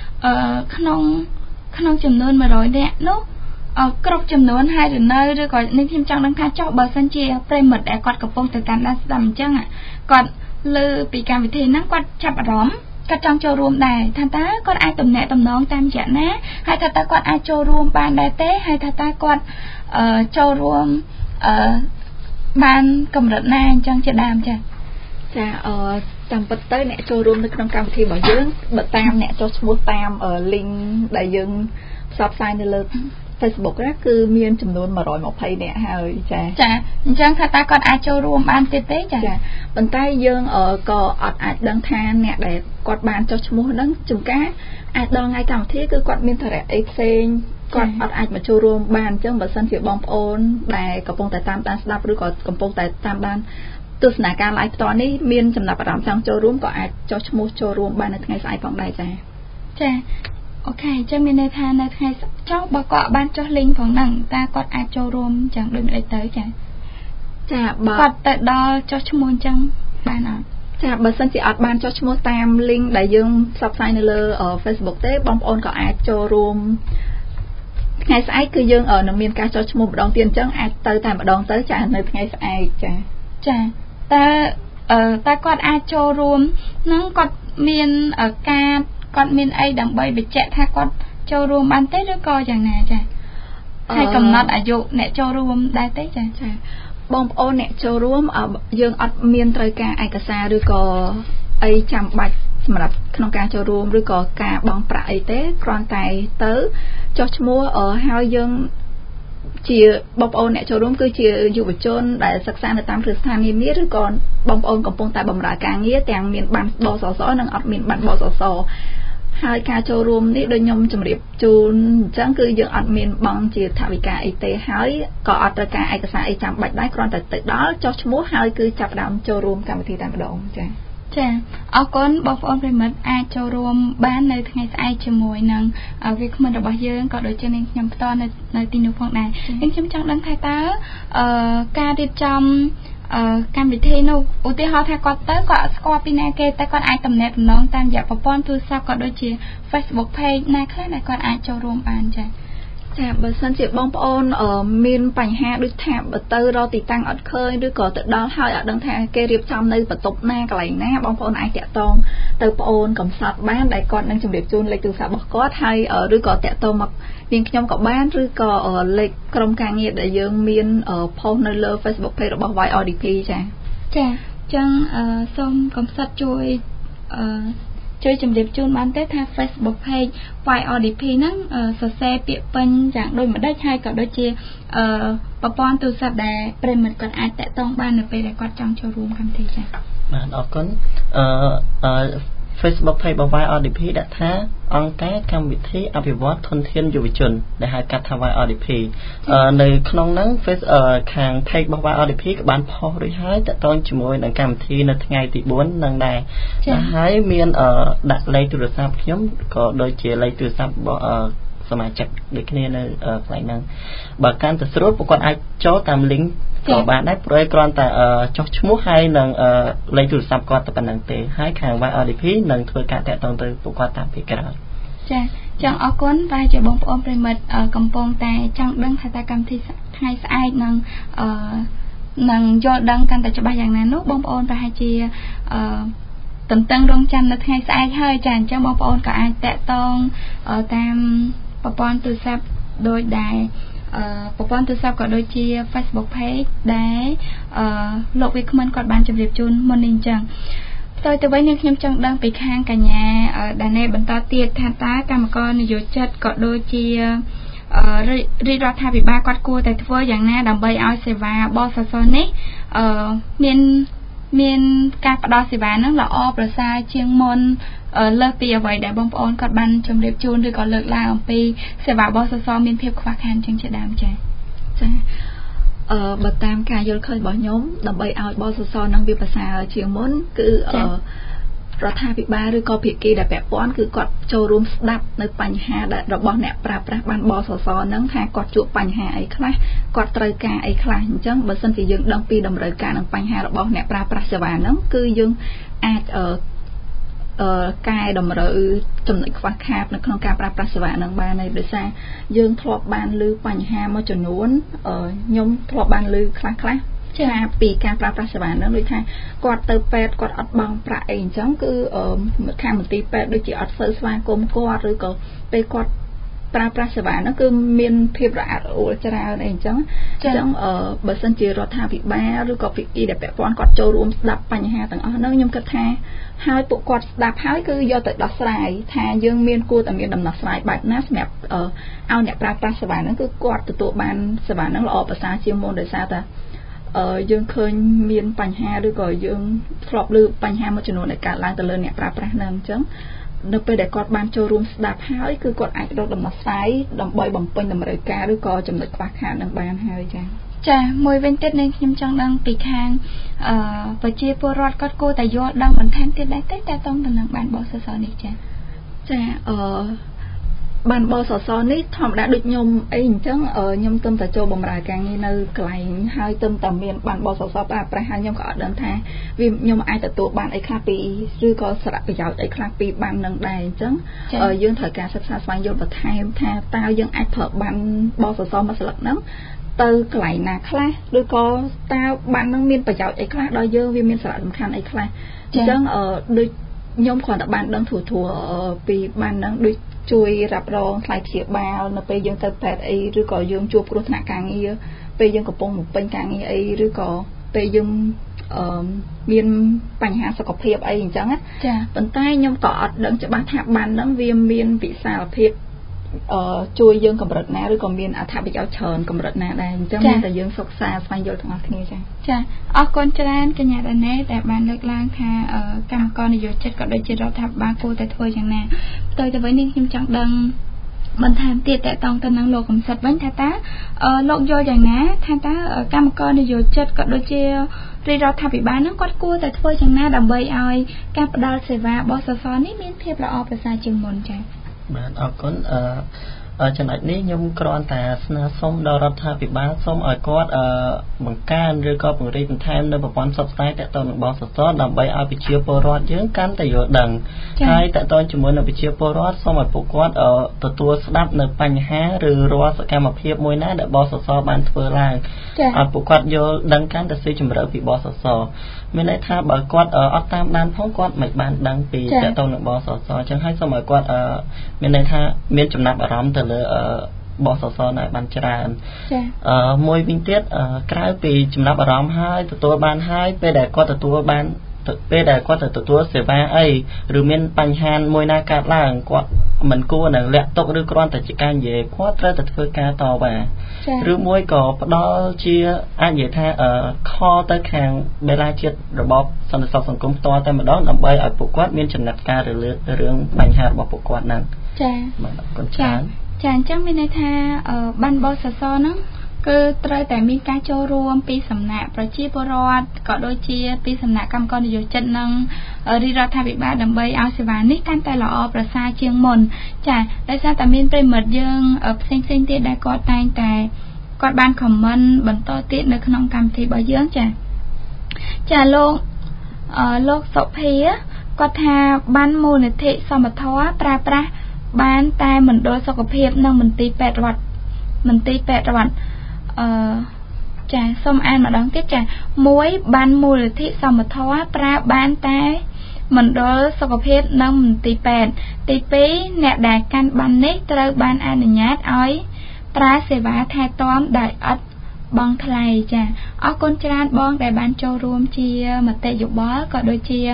ក្នុងចំនួន100នាក់នោះគ្រប់ចំនួនហើយឬនៅឬក៏នេះខ្ញុំចង់ដឹងថាចុះបើសិនជាប្រិមិត្តដែលគាត់កំពុងទៅតាមដានស្ដាប់អញ្ចឹងគាត់លើពីកម្មវិធីហ្នឹងគាត់ចាប់អារម្មណ៍គាត់ចង់ចូលរួមដែរថាតើគាត់អាចទំនាក់ទំនងតាមរយៈណាហើយថាតើគាត់អាចចូលរួមបានដែរទេហើយថាតើគាត់ចូលរួមបានកម្រិតណាអញ្ចឹងជាដើមចាតាមពិតទៅអ្នកចូលរួមនៅក្នុងកម្មវិធីរបស់យើងបើតាមអ្នកចុះឈ្មោះតាម link ដែលយើងផ្សព្វផ្សាយនៅលើ Facebook ណាគឺមានចំនួន120នាក់ហើយចាអញ្ចឹងថាតើគាត់អាចចូលរួមបានទៀតទេចាប៉ុន្តែយើងក៏អត់អាចដឹងថាអ្នកដែលគាត់បានចុះឈ្មោះហ្នឹងជួនកាលអាចដល់ថ្ងៃកម្មវិធីគឺគាត់មានធរៈអីផ្សេងគាត់អត់អាចមកចូលរួមបានអញ្ចឹងបើសិនជាបងប្អូនដែលកំពុងតែតាមដានស្ដាប់ឬក៏កំពុងតែតាមដានទស្សនាការ live ផ្ទាល់នេះមានចំណាប់អារម្មណ៍ចង់ចូលរួមក៏អាចចុះឈ្មោះចូលរួមបាននៅថ្ងៃស្អែកផងដែរចាអូខេអញ្ចឹងមានន័យថានៅថ្ងៃចុះបើគាត់បានចុះ link ផងហ្នឹងតើគាត់អាចចូលរួមយ៉ាងដូចម្ដេចទៅចាបើគាត់ទៅដល់ចុះឈ្មោះអញ្ចឹងបានអត់ចាបើសិនជាអត់បានចុះឈ្មោះតាម link ដែលយើងផ្សព្វផ្សាយនៅលើ Facebook ទេបងប្អូនក៏អាចចូលរួមថ្ងៃស្អែកគឺយើងនឹងមានការចុះឈ្មោះម្ដងទៀតអញ្ចឹងអាចទៅតែម្ដងទៅចានៅថ្ងៃស្អែកចាតើគាត់អាចចូលរួមហ្នឹងគាត់មានគាត់មានអីដើម្បីបញ្ជាក់ថាគាត់ចូលរួមបានទេឬក៏យ៉ាងណាចាហើយកំណត់អាយុអ្នកចូលរួមដែរទេចាបងប្អូនអ្នកចូលរួមយើងអត់មានត្រូវការឯកសារឬក៏អីចាំបាច់សម្រាប់ក្នុងការចូលរួមឬក៏ការបង់ប្រាក់អីទេគ្រាន់តែទៅចុះឈ្មោះហើយយើងជាបងប្អូនអ្នកចូលរួមគឺជាយុវជនដែលសិក្សានៅតាមគ្រឹះស្ថាននានាឬក៏បងប្អូនកំពុងតែបម្រើការងារទាំងមានបានបសសនិងអត់មានបានបសសហើយការចូលរួមនេះដូចខ្ញុំជម្រាបជូនអញ្ចឹងគឺយើងអត់មានបង់ជាថវិកាអីទេហើយក៏អត់ត្រូវការឯកសារអីចាំបាច់ដែរគ្រាន់តែទៅដល់ចុះឈ្មោះហើយគឺចាប់ផ្ដើមចូលរួមកម្មវិធីតែម្ដងចាអរគុណបងប្អូនប្រិមិត្តអាចចូលរួមបាននៅថ្ងៃស្អែកជាមួយនឹងវាគ្មិនរបស់យើងក៏ដូចជានាងខ្ញុំផ្ទាល់នៅទីនោះផងដែរនាងខ្ញុំចង់ដឹងថាតើការរៀបចំកម្មវិធីនោះឧទាហរណ៍ថាគាត់ទៅគាត់ស្គាល់ពីណាគេតែគាត់អាចទំនាក់ទំនងតាមរយៈប្រព័ន្ធទូរស័ព្ទក៏ដូចជា Facebook page ណាខ្លះដែលគាត់អាចចូលរួមបានចាបើសិនជាបងប្អូនមានបញ្ហាដូចថាបើទៅរកទីតាំងអត់ឃើញឬក៏ទៅដល់ហើយអត់ដឹងថាគេរៀបចំនៅបន្ទប់ណាកន្លែងណាបងប្អូនអាចតាក់ទងទៅប្អូនកំសត់បានដែលគាត់នឹងជម្រាបជូនលេខទូរស័ព្ទរបស់គាត់ហើយឬក៏តាក់ទងមកនាងខ្ញុំក៏បានឬក៏លេខក្រុមការងារដែលយើងមានផុសនៅលើ Facebook page របស់ YRDP ចាអញ្ចឹងសូមកំសត់ជួយជម្រាបជូនបានទេថា Facebook page YRDP ហ្នឹងសរសេរពាក្យពេញយ៉ាងដូចម្ដេចហើយក៏ដូចជាប្រព័ន្ធទូរស័ព្ទដែលប្រិមិត្តគាត់អាចតាក់ទងបាននៅពេលដែលគាត់ចង់ចូលរួមកម្មវិធីចា៎បាទអរគុណFacebook page របស់ YRDP ដាក់ថាអង្គការកម្មវិធីអភិវឌ្ឍធនធានយុវជនដែលហៅកាត់ថា YRDP នៅក្នុងហ្នឹងខាង page របស់ YRDP ក៏បានផុសរួចហើយតាក់ទងជាមួយនឹងកម្មវិធីនៅថ្ងៃទី4នឹងដែរហើយមានដាក់លេខទូរស័ព្ទខ្ញុំក៏ដូចជាលេខទូរស័ព្ទរបស់សមាជិកដូចគ្នានៅកន្លែងហ្នឹងបើកាន់តែស្រួលពួកគាត់អាចចូលតាម link ក៏បានដែរព្រោះគ្រាន់តែចុះឈ្មោះហើយនឹងលេខទូរស័ព្ទគាត់តែប៉ុណ្្នឹងទេហើយខាង YRDP នឹងធ្វើការតាក់ទងទៅពួកគាត់តាមពីក្រោយចាចង់អរគុណតែជាបងប្អូនប្រិមិត្តកំពុងតែចង់ដឹងថាតើកម្មវិធីថ្ងៃស្អែកនឹងយល់ដឹងកាន់តែច្បាស់យ៉ាងណានោះបងប្អូនប្រហែលជាតន្ទឹងរង់ចាំនៅថ្ងៃស្អែកហើយចាអញ្ចឹងបងប្អូនក៏អាចតាក់ទងតាមប្រព័ន្ធទូរស័ព្ទដោយដែរប្រព័ន្ធទូរស័ព្ទក៏ដូចជា Facebook page ដែលលោកវាគ្មិនគាត់បានជម្រាបជូនមុននេះអញ្ចឹងផ្ទុយទៅវិញខ្ញុំចង់ដឹងពីខាងកញ្ញាដែលនៅបន្តទៀតថាតើកម្មករនយោជិតក៏ដូចជារាជរដ្ឋាភិបាលគាត់គួរតែធ្វើយ៉ាងណាដើម្បីឲ្យសេវាបសសនេះមានការផ្ដល់សេវានឹងល្អប្រសើរជាងមុនលើសពីអ្វីដែលបងប្អូនគាត់បានជម្រាបជូនឬក៏លើកឡើងអំពីសេវាបសសមានភាពខ្វះខាតជាងជាដើមចា៎បើតាមការយល់ឃើញរបស់ខ្ញុំដើម្បីឲ្យបសសនឹងវាប្រសើរជាងមុនគឺរដ្ឋាភិបាលឬក៏ភាគីដែលពាក់ព័ន្ធគឺគាត់ចូលរួមស្ដាប់នៅបញ្ហារបស់អ្នកប្រើប្រាស់បានបសសហ្នឹងថាគាត់ជួបបញ្ហាអីខ្លះគាត់ត្រូវការអីខ្លះអញ្ចឹងបើសិនជាយើងដឹងពីតម្រូវការនិងបញ្ហារបស់អ្នកប្រើប្រាស់សេវាហ្នឹងគឺយើងអាចកែតម្រូវចំណុចខ្វះខាតនៅក្នុងការប្រើប្រាស់សេវាហ្នឹងបានហើយដោយសារយើងធ្លាប់បានឮបញ្ហាមួយចំនួនខ្ញុំធ្លាប់បានឮខ្លះចាពីការប្រើប្រាស់សេវាហ្នឹងដូចថាគាត់ទៅពេទ្យគាត់អត់បង់ប្រាក់អីអញ្ចឹងគឺខាងមន្ទីរពេទ្យដូចជាអត់សូវស្វាគមន៍គាត់ឬក៏ពេលគាត់ប្រើប្រាស់សេវាហ្នឹងគឺមានភាពរអាក់រអួលច្រើនអីអញ្ចឹងបើសិនជារដ្ឋាភិបាលឬក៏ភាគីដែលពាក់ព័ន្ធគាត់ចូលរួមស្ដាប់បញ្ហាទាំងអស់ហ្នឹងខ្ញុំគិតថាហើយពួកគាត់ស្ដាប់ហើយគឺយកទៅដោះស្រាយថាយើងគួរតែមានដំណោះស្រាយបែបណាសម្រាប់ឲ្យអ្នកប្រើប្រាស់សេវាហ្នឹងគឺគាត់ទទួលបានសេវាហ្នឹងល្អប្រសើរជាងមុនដោយសារតែយើងឃើញមានបញ្ហាឬក៏យើងធ្លាប់ឮបញ្ហាមួយចំនួនដែលកើតឡើងទៅលើអ្នកប្រើប្រាស់ហ្នឹងអញ្ចឹងនៅពេលដែលគាត់បានចូលរួមស្ដាប់ហើយគឺគាត់អាចរកដំណោះស្រាយដើម្បីបំពេញតម្រូវការឬក៏ចំណុចខ្វះខាតនឹងបានហើយចាមួយវិញទៀតនឹងខ្ញុំចង់ដឹងពីខាងប្រជាពលរដ្ឋគាត់គួរតែយល់ដឹងបន្ថែមទៀតដែរតែតើតើទៅនឹងបានបសសនេះចាបានបសសនេះធម្មតាដូចខ្ញុំអីអញ្ចឹងខ្ញុំទៅតែចូលបម្រើការងារនៅកន្លែងហើយទៅតែមានបានបសសប្រើប្រាស់ហើយខ្ញុំក៏អត់ដឹងថាវាខ្ញុំអាចទទួលបានអីខ្លះពីឬក៏សារៈប្រយោជន៍អីខ្លះពីបាននឹងដែរអញ្ចឹងយើងត្រូវការសិក្សាស្វែងយល់បន្ថែមថាតើយើងអាចប្រើបានបសសមួយស្លឹកហ្នឹងទៅកន្លែងណាខ្លះឬក៏តើបាននឹងមានប្រយោជន៍អីខ្លះដល់យើងវាមានសារៈសំខាន់អីខ្លះអញ្ចឹងដូចខ្ញុំគ្រាន់តែបានដឹងធូរពីបាននឹងដូចជួយរ៉ាប់រងថ្លៃព្យាបាលនៅពេលយើងទៅពេទ្យអីឬក៏យើងជួបគ្រោះថ្នាក់ការងារពេលយើងកំពុងបំពេញការងារអីឬក៏ពេលយើងមានបញ្ហាសុខភាពអីអញ្ចឹងណាប៉ុន្តែខ្ញុំក៏អត់ដឹងច្បាស់ថាបាននឹងវាមានវិសាលភាពជួយយើងកម្រិតណាឬក៏មានអត្ថប្រយោជន៍ច្រើនកម្រិតណាដែរអញ្ចឹងមានតែយើងសិក្សាស្វែងយល់ទាំងអស់គ្នាចាអរគុណច្រើនកញ្ញារ៉ាណេដែលបានលើកឡើងថាកម្មករនយោជិតក៏ដូចជារដ្ឋាភិបាលគួរតែធ្វើយ៉ាងណាផ្ទុយទៅវិញនេះខ្ញុំចង់ដឹងបន្ថែមទៀតតកតងទៅនឹងលោកកំសិតវិញថាតើលោកយល់យ៉ាងណាថាតើកម្មករនយោជិតក៏ដូចជារាជរដ្ឋាភិបាលនឹងគាត់គួរតែធ្វើយ៉ាងណាដើម្បីឲ្យការផ្ដល់សេវាបសសនេះមានភាពល្អប្រសើរជាងមុនចា៎បាទអរគុណចំណុចនេះខ្ញុំគ្រាន់តែស្នើសុំដល់រដ្ឋាភិបាលសូមឲ្យគាត់បង្កើនឬក៏ពង្រីកបន្ថែមនៅប្រព័ន្ធផ្សព្វផ្សាយទាក់ទងនឹងបសសដើម្បីឲ្យប្រជាពលរដ្ឋយើងកាន់តែយល់ដឹងហើយទាក់ទងជាមួយនឹងប្រជាពលរដ្ឋសូមឲ្យពួកគាត់ទទួលស្ដាប់នៅបញ្ហាឬរាល់សកម្មភាពមួយណាដែលបសសបានធ្វើឡើងឲ្យពួកគាត់យល់ដឹងកាន់តែស៊ីជម្រៅពីបសសមានន័យថាបើគាត់អត់តាមដានផងគាត់មិនបានដឹងពីទាក់ទងនឹងបសសអញ្ចឹងហើយសូមឲ្យគាត់មានន័យថាមានចំណាប់អារម្មណ៍ទៅលើបសសនៅបានច្រើនមួយវិញទៀតក្រៅពីចំណាប់អារម្មណ៍ហើយទទួលបានហើយពេលដែលគាត់ទទួលបានពេលដែលគាត់ទៅទទួលសេវាអីឬមានបញ្ហាមួយណាកើតឡើងគាត់មិនគួរនឹងលាក់ទុកឬគ្រាន់តែជាការនិយាយគាត់ត្រូវតែធ្វើការតវ៉ាឬមួយក៏ផ្ដល់ជាអាចនិយាយថាខលទៅខាងបេឡាជាតិរបបសន្តិសុខសង្គមផ្ទាល់តែម្ដងដើម្បីឲ្យពួកគាត់មានចំណាត់ការរឿងបញ្ហារបស់ពួកគាត់ហ្នឹងបាទអរគុណច្រើនចាអញ្ចឹងមានន័យថាបានបសសហ្នឹងគឺត្រូវតែមានការចូលរួមពីសំណាក់ប្រជាពលរដ្ឋក៏ដូចជាពីសំណាក់កម្មករនយោជិតនិងរីរដ្ឋាភិបាលដើម្បីឲ្យសេវានេះកាន់តែល្អប្រសើរជាងមុនចាដោយសារតែមានប្រិមិត្តយើងផ្សេងទៀតដែលគាត់តែងតែគាត់បានខមមិនបន្តទៀតនៅក្នុងកម្មវិធីរបស់យើងចាលោកសុភាគាត់ថាបានមូលនិធិសមត្ថៈប្រើប្រាស់បានតែមណ្ឌលសុខភាពនិងមន្ទីរពេទ្យរដ្ឋចាសូមអានម្ដងទៀតចា1បានមូលនិធិសមត្ថៈប្រើបានតែមណ្ឌលសុខភាពនិងមន្ទីរពេទ្យទី2អ្នកដែលកាន់ប័ណ្ណនេះត្រូវបានអនុញ្ញាតឲ្យប្រើសេវាថែទាំដោយឥតបង់ថ្លៃចាអរគុណច្រើនបងដែលបានចូលរួមជាមតិយោបល់ក៏ដូចជា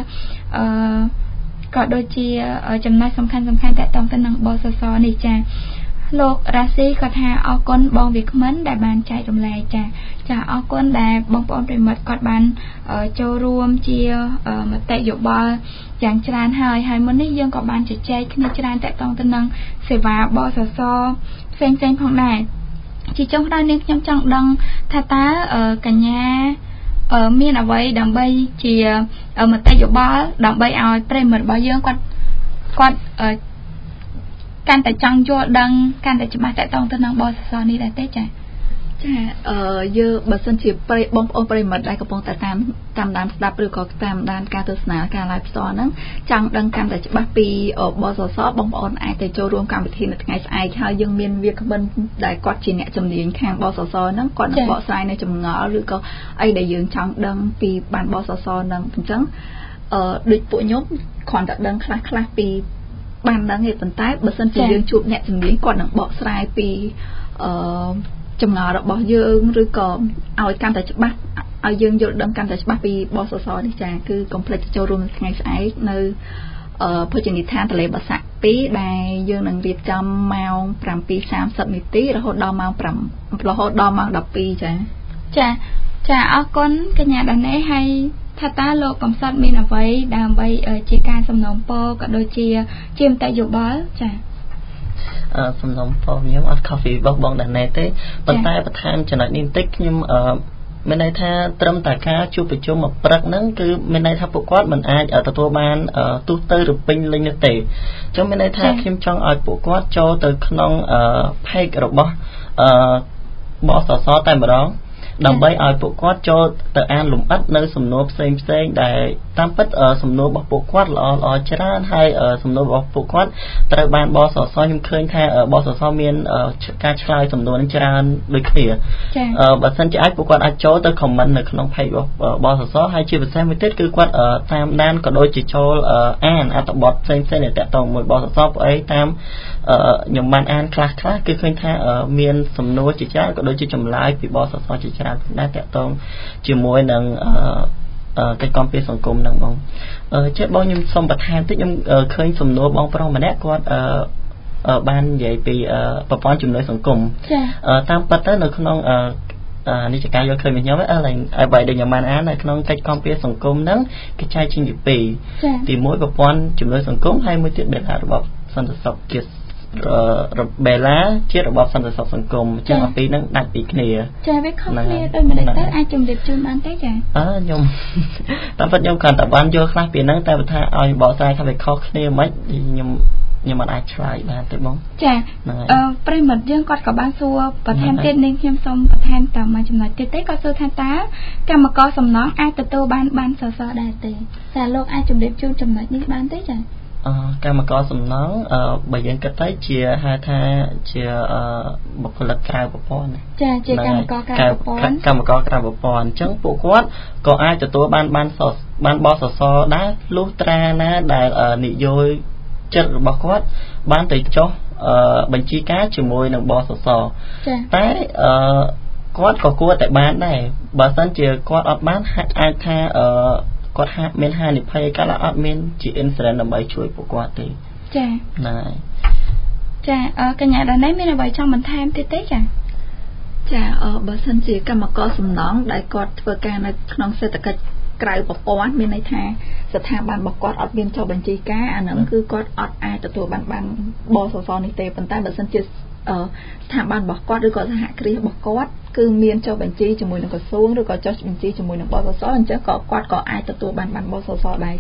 ចំណុចសំខាន់តាក់ទងទៅនឹងបសសនេះចាលោករ៉ាស៊ីក៏ថាអរគុណបងវាគ្មិនដែលបានចែករំលែកចាអរគុណដែលបងប្អូនប្រិមិត្តគាត់បានចូលរួមជាមតិយោបល់យ៉ាងច្រើនហើយមុននេះយើងក៏បានជជែកគ្នាច្រើនតាក់ទងទៅនឹងសេវាបសសផ្សេងផងដែរជាចុងក្រោយនេះខ្ញុំចង់ដឹងថាតើកញ្ញាមានអ្វីដើម្បីជាមតិយោបល់ដើម្បីឲ្យប្រិមិត្តរបស់យើងគាត់កាន់តែចង់យល់ដឹងកាន់តែច្បាស់តាក់ទងទៅនឹងបសសនេះដែរទេចាយើងបើសិនជាបងប្អូនប្រិមិត្តដែលកំពុងតែតាមដានស្ដាប់ឬក៏តាមដានការទស្សនាការ live ផ្ទាល់ហ្នឹងចង់ដឹងកាន់តែច្បាស់ពីបសសបងប្អូនអាចទៅចូលរួមកម្មវិធីនៅថ្ងៃស្អែកហើយយើងមានវាគ្មិនដែលគាត់ជាអ្នកជំនាញខាងបសសហ្នឹងគាត់នឹងបកស្រាយនៅចម្ងល់ឬក៏អីដែលយើងចង់ដឹងពីបានបសសហ្នឹងអញ្ចឹងដូចពួកខ្ញុំគ្រាន់តែដឹងខ្លះពីបានដឹងទេប៉ុន្តែបើសិនជាយើងជួបអ្នកជំនាញគាត់នឹងបកស្រាយពីចម្ងល់របស់យើងឬក៏ឲ្យកាន់តែច្បាស់ឲ្យយើងយល់ដឹងកាន់តែច្បាស់ពីបសសនេះចាគឺកុំភ្លេចចូលរួមថ្ងៃស្អែកនៅភោជនីយដ្ឋានទលេបាសាក់2ដែលយើងនឹងរៀបចំម៉ោង 7:30 នាទីរហូតដល់ម៉ោង 12 ចាអរគុណកញ្ញាដាណេហើយថាតើលោកកំសត់មានអ្វីដើម្បីជាការសំណូមពរក៏ដូចជាមតិយោបល់ចាសំណុំពរខ្ញុំអត់ខុសពីបងដាណេទេប៉ុន្តែបន្ថែមចំណុចនេះបន្តិចខ្ញុំមានន័យថាត្រឹមតែការជួបប្រជុំមួយព្រឹកហ្នឹងគឺមានន័យថាពួកគាត់មិនអាចទទួលបានទូទៅឬពេញលេញនោះទេអញ្ចឹងមានន័យថាខ្ញុំចង់ឲ្យពួកគាត់ចូលទៅក្នុង page របស់បសសតែម្ដងដើម្បីឲ្យពួកគាត់ចូលទៅអានលម្អិតនៅសំណួរផ្សេងដែលតាមពិតសំណួររបស់ពួកគាត់ល្អច្រើនហើយសំណួររបស់ពួកគាត់ត្រូវបានបសសខ្ញុំឃើញថាបសសមានការឆ្លើយសំណួរនឹងច្រើនដូចគ្នាបើសិនជាពួកគាត់អាចចូលទៅ comment នៅក្នុង page របស់បសសហើយជាពិសេសមួយទៀតគឺគាត់តាមដានក៏ដូចជាចូលអានអត្ថបទផ្សេងដែលតាក់ទងមួយបសសព្រោះអីតាមខ្ញុំបានអានខ្លះគឺឃើញថាមានសំណួរជាច្រើនក៏ដូចជាចម្លើយពីបសសជាច្រើនដែលតាក់ទងជាមួយនឹងកិច្ចគាំពារសង្គមហ្នឹងបងចេះបងខ្ញុំសូមបន្ថែមតិចខ្ញុំឃើញសំណួរបងប្រុសម្នាក់គាត់បាននិយាយពីប្រព័ន្ធជំនួយសង្គមតាមពិតទៅនៅក្នុងនេះជាការយកឃើញពីខ្ញុំហ្នឹងអ្វីដែលខ្ញុំបានអាននៅក្នុងកិច្ចគាំពារសង្គមហ្នឹងគេចែកជាពីរទី1ប្រព័ន្ធជំនួយសង្គមហើយមួយទៀតបេឡារបបសន្តិសុខជាតិបេឡាជារបបសន្តិសុខសង្គមចឹងពីរហ្នឹងដាច់ពីគ្នាចាវាខុសគ្នាដោយមិនដែរអាចជម្រាបជូនបានទេចាខ្ញុំតាមពិតខ្ញុំគ្រាន់តែបានយកខ្លះពីហ្នឹងតែបើថាឲ្យបកស្រាយថាវាខុសគ្នាមិនខ្ញុំមិនអាចឆ្លើយបានទេបងចាប្រិមិត្តយើងគាត់ក៏បានសួរបន្ថែមទៀតនឹងខ្ញុំសូមបន្ថែមតាមមួយចំណុចទៀតទេគាត់សួរថាតើកម្មករសំណងអាចទទួលបានសសរដែរទេតែលោកអាចជម្រាបជូនចំណុចនេះបានទេចាកម្មករសំណងបើយើងគិតទៅជាហៅថាជាបុគ្គលិកក្រៅប្រព័ន្ធចាជាកម្មករក្រៅប្រព័ន្ធអញ្ចឹងពួកគាត់ក៏អាចទទួលបានបសសដែរលុះត្រាណាដែលនិយោជិតរបស់គាត់បានទៅចុះបញ្ជីការជាមួយនឹងបសសតែគាត់ក៏គួរតែបានដែរបើសិនជាគាត់អត់បានអាចថាគាត់មានហានិភ័យកាលអត់មានជា insurance ដើម្បីជួយពួកគាត់ទេចាហ្នឹងហើយចាកញ្ញាដាណេមានអ្វីចង់បន្ថែមទៀតទេចាបើសិនជាកម្មករសំណងដែលគាត់ធ្វើការនៅក្នុងសេដ្ឋកិច្ចក្រៅប្រព័ន្ធមានន័យថាស្ថាប័នរបស់គាត់អត់មានចុះបញ្ជីការអាហ្នឹងគឺគាត់អត់អាចទទួលបានបសសនេះទេប៉ុន្តែបើសិនជាស្ថាប័នរបស់គាត់ឬក៏សហគ្រាសរបស់គាត់គឺមានចុះបញ្ជីជាមួយនឹងក្រសួងឬក៏ចុះបញ្ជីជាមួយនឹងបសសអញ្ចឹងក៏គាត់ក៏អាចទទួលបានបសសដែរ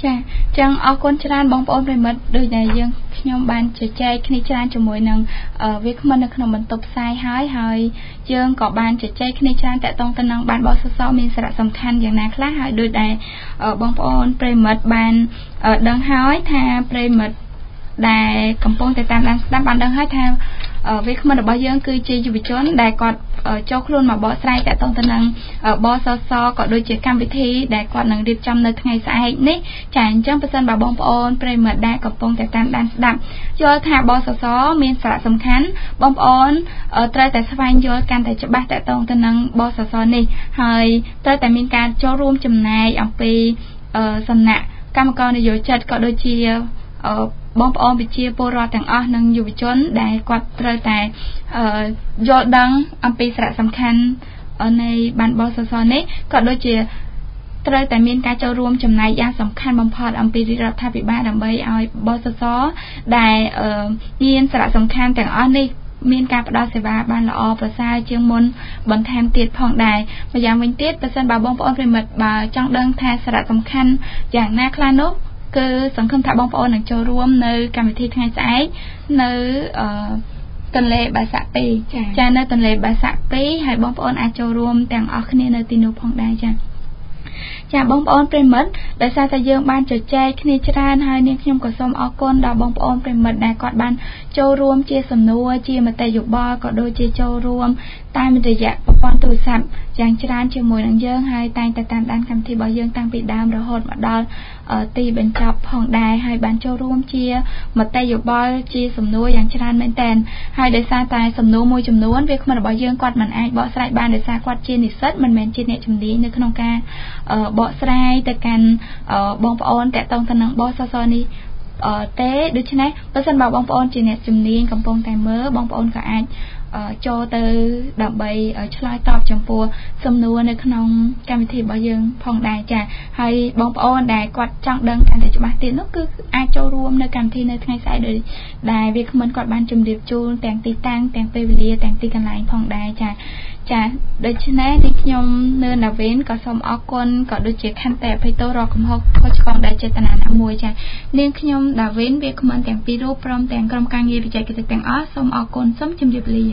ចាចឹងអរគុណច្រើនបងប្អូនប្រិមិត្តដូចដែលយើងខ្ញុំបានជជែកគ្នាច្រើនជាមួយនឹងវាគ្មិននៅក្នុងបន្ទប់ផ្សាយហើយយើងក៏បានជជែកគ្នាច្រើនតាក់ទងទៅនឹងបានបទសរសើរមានសារៈសំខាន់យ៉ាងណាខ្លះហើយដូចដែលបងប្អូនប្រិមិត្តបានដឹងហើយថាប្រិមិត្តដែលកំពុងតែតាមដានស្ដាប់បានដឹងហើយថាវាគ្មិនរបស់យើងគឺជាយុវជនដែលគាត់ចូលខ្លួនមកបកស្រាយតាក់ទងទៅនឹងបសសក៏ដូចជាកម្មវិធីដែលគាត់នឹងរៀបចំនៅថ្ងៃស្អែកនេះចាអញ្ចឹងបើសិនបើបងប្អូនប្រិយមិត្តដែលកំពុងតែតាមដានស្ដាប់យល់ថាបសសមានសារៈសំខាន់បងប្អូនត្រូវតែស្វែងយល់កាន់តែច្បាស់តាក់ទងទៅនឹងបសសនេះហើយត្រូវតែមានការចូលរួមចំណែកអំពីសំណាក់កម្មករនយោជិតក៏ដូចជាបងប្អូនប្រជាពលរដ្ឋទាំងអស់និងយុវជនដែលគាត់ត្រូវតែយល់ដឹងអំពីសារៈសំខាន់នៃបានបសសនេះក៏ដូចជាត្រូវតែមានការចូលរួមចំណែកយ៉ាងសំខាន់បំផុតអំពីរដ្ឋាភិបាលដើម្បីឲ្យបសសដែលមានសារៈសំខាន់ទាំងអស់នេះមានការផ្ដល់សេវាបានល្អប្រសើរជាងមុនបន្ថែមទៀតផងដែរម្យ៉ាងវិញទៀតបើសិនបើបងប្អូនប្រិមិត្តបើចង់ដឹងថាសារៈសំខាន់យ៉ាងណាខ្លះនោះគឺសង្ឃឹមថាបងប្អូននឹងចូលរួមនៅកម្មវិធីថ្ងៃស្អែកនៅទន្លេបាសាក់2ចានៅទន្លេបាសាក់2ហើយបងប្អូនអាចចូលរួមទាំងអស់គ្នានៅទីនោះផងដែរចាបងប្អូនប្រិមិត្តដោយសារតែយើងបានជជែកគ្នាច្រើនហើយនាងខ្ញុំក៏សូមអរគុណដល់បងប្អូនប្រិមិត្តដែលគាត់បានចូលរួមជាសំណួរជាមតិយោបល់ក៏ដូចជាចូលរួមតាមរយៈប្រព័ន្ធទូរស័ព្ទយ៉ាងច្រើនជាមួយនឹងយើងហើយតែងតែតាមដានកម្មវិធីរបស់យើងតាំងពីដើមរហូតមកដល់ទីបញ្ចប់ផងដែរហើយបានចូលរួមជាមតិយោបល់ជាសំណួរយ៉ាងច្រើនមែនទែនហើយដោយសារតែសំណួរមួយចំនួនវាគ្មិនរបស់យើងគាត់មិនអាចបកស្រាយបានដោយសារគាត់ជានិស្សិតមិនមែនជាអ្នកជំនាញនៅក្នុងការបកស្រាយទៅកាន់បងប្អូនតាក់ទងទៅនឹងបសសនេះទេដូច្នេះបើសិនបើបងប្អូនជាអ្នកជំនាញកំពុងតែមើលបងប្អូនក៏អាចចូលទៅដើម្បីឆ្លើយតបចំពោះសំណួរនៅក្នុងកម្មវិធីរបស់យើងផងដែរចាហើយបងប្អូនដែលគាត់ចង់ដឹងកាន់តែច្បាស់ទៀតនោះគឺអាចចូលរួមនៅកម្មវិធីនៅថ្ងៃស្អែកដែលវាគ្មិនគាត់បានជម្រាបជូនទាំងទីតាំងទាំងពេលវេលាទាំងទីកន្លែងផងដែរចាដូច្នេះនេះខ្ញុំនៅណាវិញក៏សូមអរគុណក៏ដូចជាខន្តីអភ័យទោសរកកំហុសខុសឆ្គងដែលចេតនាណាមួយចានាងខ្ញុំដាវីនវាគ្មិនទាំងពីររូបព្រមទាំងក្រុមការងារវិទ្យាកិច្ចទាំងអស់សូមអរគុណសូមជម្រាបលា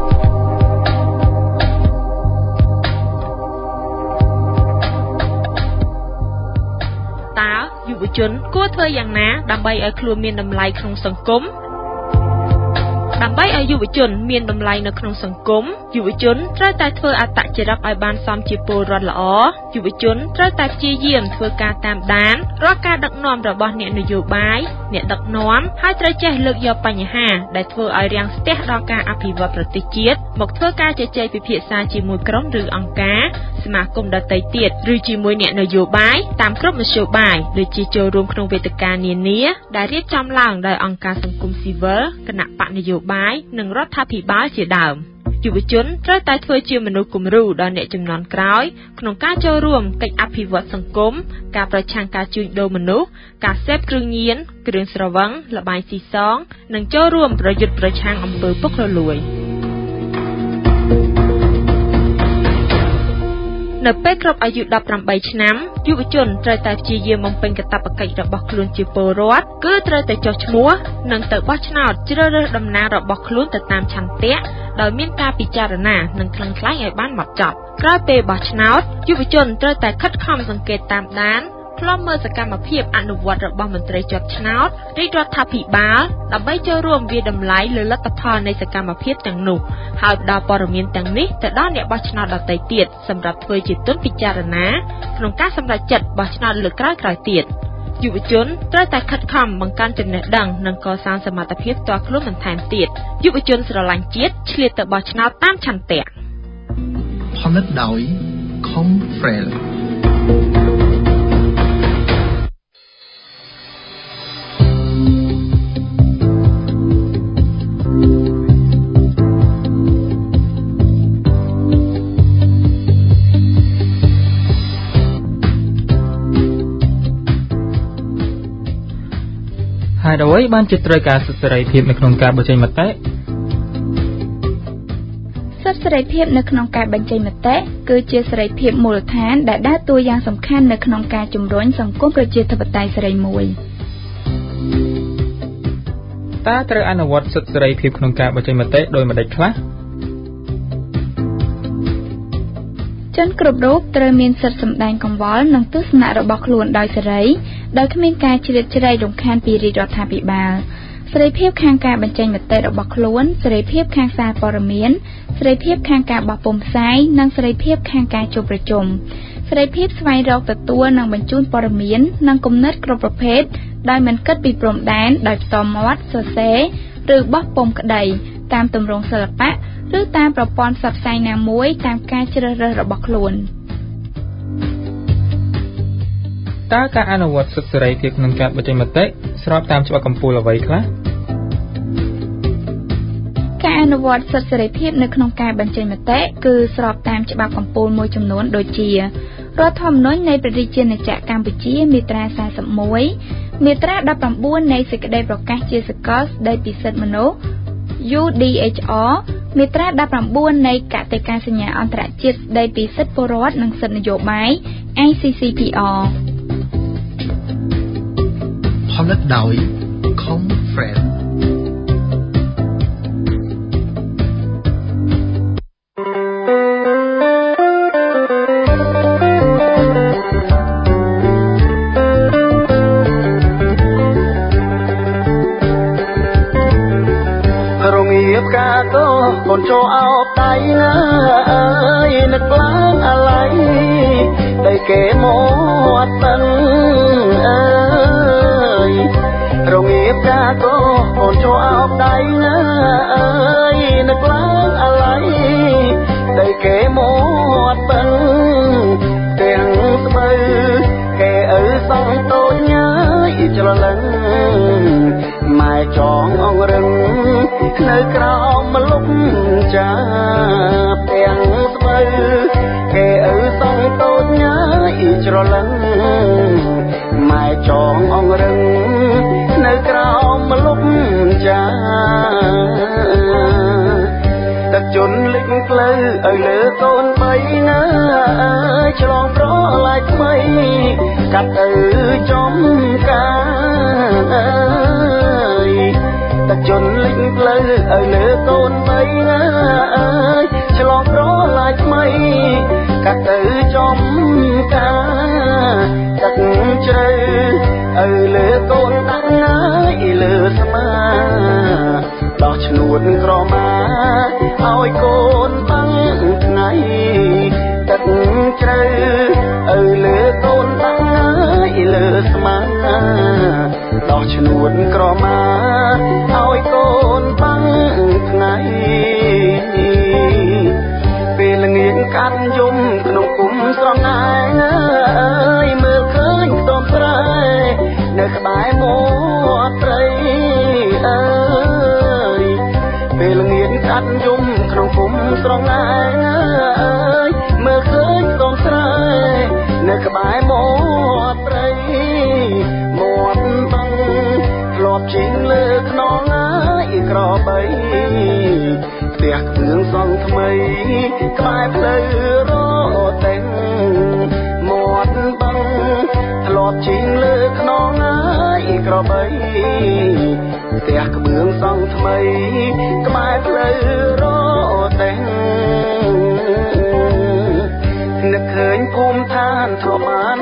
តើយុវជនគួរធ្វើយ៉ាងណាដើម្បីឲ្យខ្លួនមានតម្លៃក្នុងសង្គមដើម្បីឲ្យយុវជនមានតម្លៃនៅក្នុងសង្គមយុវជនត្រូវតែធ្វើអត្តចរិតឲ្យបានសមជាពលរដ្ឋល្អយុវជនត្រូវតែព្យាយាមធ្វើការតាមដានរាល់ការដឹកនាំរបស់អ្នកនយោបាយអ្នកដឹកនាំហើយត្រូវចេះលើកយកបញ្ហាដែលធ្វើឲ្យរាំងស្ទះដល់ការអភិវឌ្ឍប្រទេសជាតិមកធ្វើការជជែកពិភាក្សាជាមួយក្រុមឬអង្គការសមាគមដទៃទៀតឬជាមួយអ្នកនយោបាយតាមគ្រប់មធ្យោបាយដូចជាចូលរួមក្នុងវេទិកានានាដែលរៀបចំឡើងដោយអង្គការសង្គមស៊ីវិលគណៈបកនយោបាយនិងរដ្ឋាភិបាលជាដើមយុវជនត្រូវតែធ្វើជាមនុស្សគំរូដល់អ្នកជំនាន់ក្រោយក្នុងការចូលរួមកិច្ចអភិវឌ្ឍសង្គមការប្រឆាំងការជួញដូរមនុស្សការសេពគ្រឿងញៀនគ្រឿងស្រវឹងល្បែងស៊ីសងនិងចូលរួមប្រយុទ្ធប្រឆាំងអំពើពុករលួយនៅពេលគ្រប់អាយុ18ឆ្នាំយុវជនត្រូវតែព្យាយាមបំពេញកាតព្វកិច្ចរបស់ខ្លួនជាពលរដ្ឋគឺត្រូវតែចុះឈ្មោះនិងទៅបោះឆ្នោតជ្រើសរើសតំណាងរបស់ខ្លួនទៅតាមឆន្ទៈដោយមានការពិចារណានិងខ្លឹងខ្លែងឲ្យបានហ្មត់ចត់ក្រោយពេលបោះឆ្នោតយុវជនត្រូវតែខិតខំសង្កេតតាមដានខ្លំមើលសកម្មភាពអនុវត្តរបស់មន្ត្រីជាប់ឆ្នោតរាជរដ្ឋាភិបាលដើម្បីចូលរួមវាតម្លៃលើលទ្ធផលនៃសកម្មភាពទាំងនោះហើយផ្ដល់ព័ត៌មានទាំងនេះទៅដល់អ្នកបោះឆ្នោតដទៃទៀតសម្រាប់ធ្វើជាទុនពិចារណាក្នុងការសម្រេចចិត្តបោះឆ្នោតលើកក្រោយៗទៀតយុវជនត្រូវតែខិតខំបង្កើនចំណេះដឹងនិងកសាងសមត្ថភាពផ្ទាល់ខ្លួនបន្ថែមទៀតយុវជនស្រឡាញ់ជាតិឆ្លៀតទៅបោះឆ្នោតតាមឆន្ទៈផលិតដោយ Confrel ហើយអ្វីបានជាត្រូវការសិទ្ធិសេរីភាពនៅក្នុងការបញ្ចេញមតិសិទ្ធិសេរីភាពនៅក្នុងការបញ្ចេញមតិគឺជាសេរីភាពមូលដ្ឋានដែលដើរតួយ៉ាងសំខាន់នៅក្នុងការជំរុញសង្គមប្រជាធិបតេយ្យសេរីមួយតើត្រូវអនុវត្តសិទ្ធិសេរីភាពក្នុងការបញ្ចេញមតិដោយម្តេចខ្លះជនគ្រប់រូបត្រូវមានសិទ្ធិសម្ដែងកង្វល់និងទស្សនៈរបស់ខ្លួនដោយសេរីដោយគ្មានការជ្រៀតជ្រែករំខានពីរាជរដ្ឋាភិបាលសេរីភាពខាងការបញ្ចេញមតិរបស់ខ្លួនសេរីភាពខាងសារព័ត៌មានសេរីភាពខាងការបោះពុម្ពផ្សាយនិងសេរីភាពខាងការជួបប្រជុំសេរីភាពស្វែងរកទទួលនិងបញ្ជូនព័ត៌មាននិងគំនិតគ្រប់ប្រភេទដោយមិនគិតពីព្រំដែនដោយផ្ទាល់មាត់សរសេរឬបោះពុម្ពក្តីតាមទម្រង់សិល្បៈឬតាមប្រព័ន្ធផ្សព្វផ្សាយណាមួយតាមការជ្រើសរើសរបស់ខ្លួនតើការអនុវត្តសិទ្ធិសេរីភាពក្នុងការបញ្ចេញមតិស្របតាមច្បាប់កំពូលអ្វីខ្លះការអនុវត្តសិទ្ធិសេរីភាពនៅក្នុងការបញ្ចេញមតិគឺស្របតាមច្បាប់កំពូលមួយចំនួនដូចជារដ្ឋធម្មនុញ្ញនៃព្រះរាជាណាចក្រកម្ពុជាមាត្រា41មាត្រា19នៃសេចក្តីប្រកាសជាសកលស្តីពីសិទ្ធិមនុស្ស UDHR មាត្រា19នៃកតិកាសញ្ញាអន្តរជាតិស្តីពីសិទ្ធិពលរដ្ឋនិងសិទ្ធិនយោបាយ ICCPR ផលិតដោយ Confrel កូនចូលអោបដៃណាអើយនឹកឡើងអាឡ័យដៃគេមកតឹងអើយរងាបកាកូនចូលអោបដៃណាអើយនឹកឡើងអាឡ័យដៃគេមកតឹងទាំងស្បូវគេឪសងតូចញ៉ាយច្រឡឹងម៉ែចងអងរឹងនៅក្រោមម្លប់ចាទាំងស្បូវគេឪសងតូចញ៉ាយច្រឡឹងម៉ែចងអងរឹងនៅក្រោមម្លប់ចាទឹកជន់លិចផ្លូវឲ្យលើកូនបីណាឆ្លងប្រឡាយថ្មីកាត់ទៅចំការទឹកជន់លិចផ្លូវឲ្យលើកូនបីណាឆ្លងប្រឡាយថ្មីកាត់ទៅចំការទឹកជ្រៅឲ្យលើកូនដាក់ណាយលើស្មាដោះឈ្នួតក្រមាឲ្យកូនបាំងថ្ងៃទឹកជ្រៅឲ្យលើកូនដាក់ណាយលើស្មាដោះឈ្នួតក្រមាឲ្យកូនបាំងថ្ងៃពេលល្ងាចកាត់យំក្នុងគុំស្រងឯងអើយមើលឃើញខ្ទមស្រែនៅក្បែរមាត់ត្រីអើយពេលល្ងាចកាត់យំក្នុងគុំស្រងឯងអើយមើលឃើញខ្ទមស្រែនៅក្បែរមាត់ត្រីមាត់បឹងធ្លាប់ជីងលើខ្នងឯក្របីផ្ទះគ្រឿងសង់ថ្មីក្បែរផ្លូវរតេងមាត់បឹងធ្លាប់ជីងលើខ្នងឯក្របីផ្ទះគ្រឿងសង់ថ្មីក្បែរផ្លូវរតេងនឹកឃើញភូមិឋានធ្លាប់បា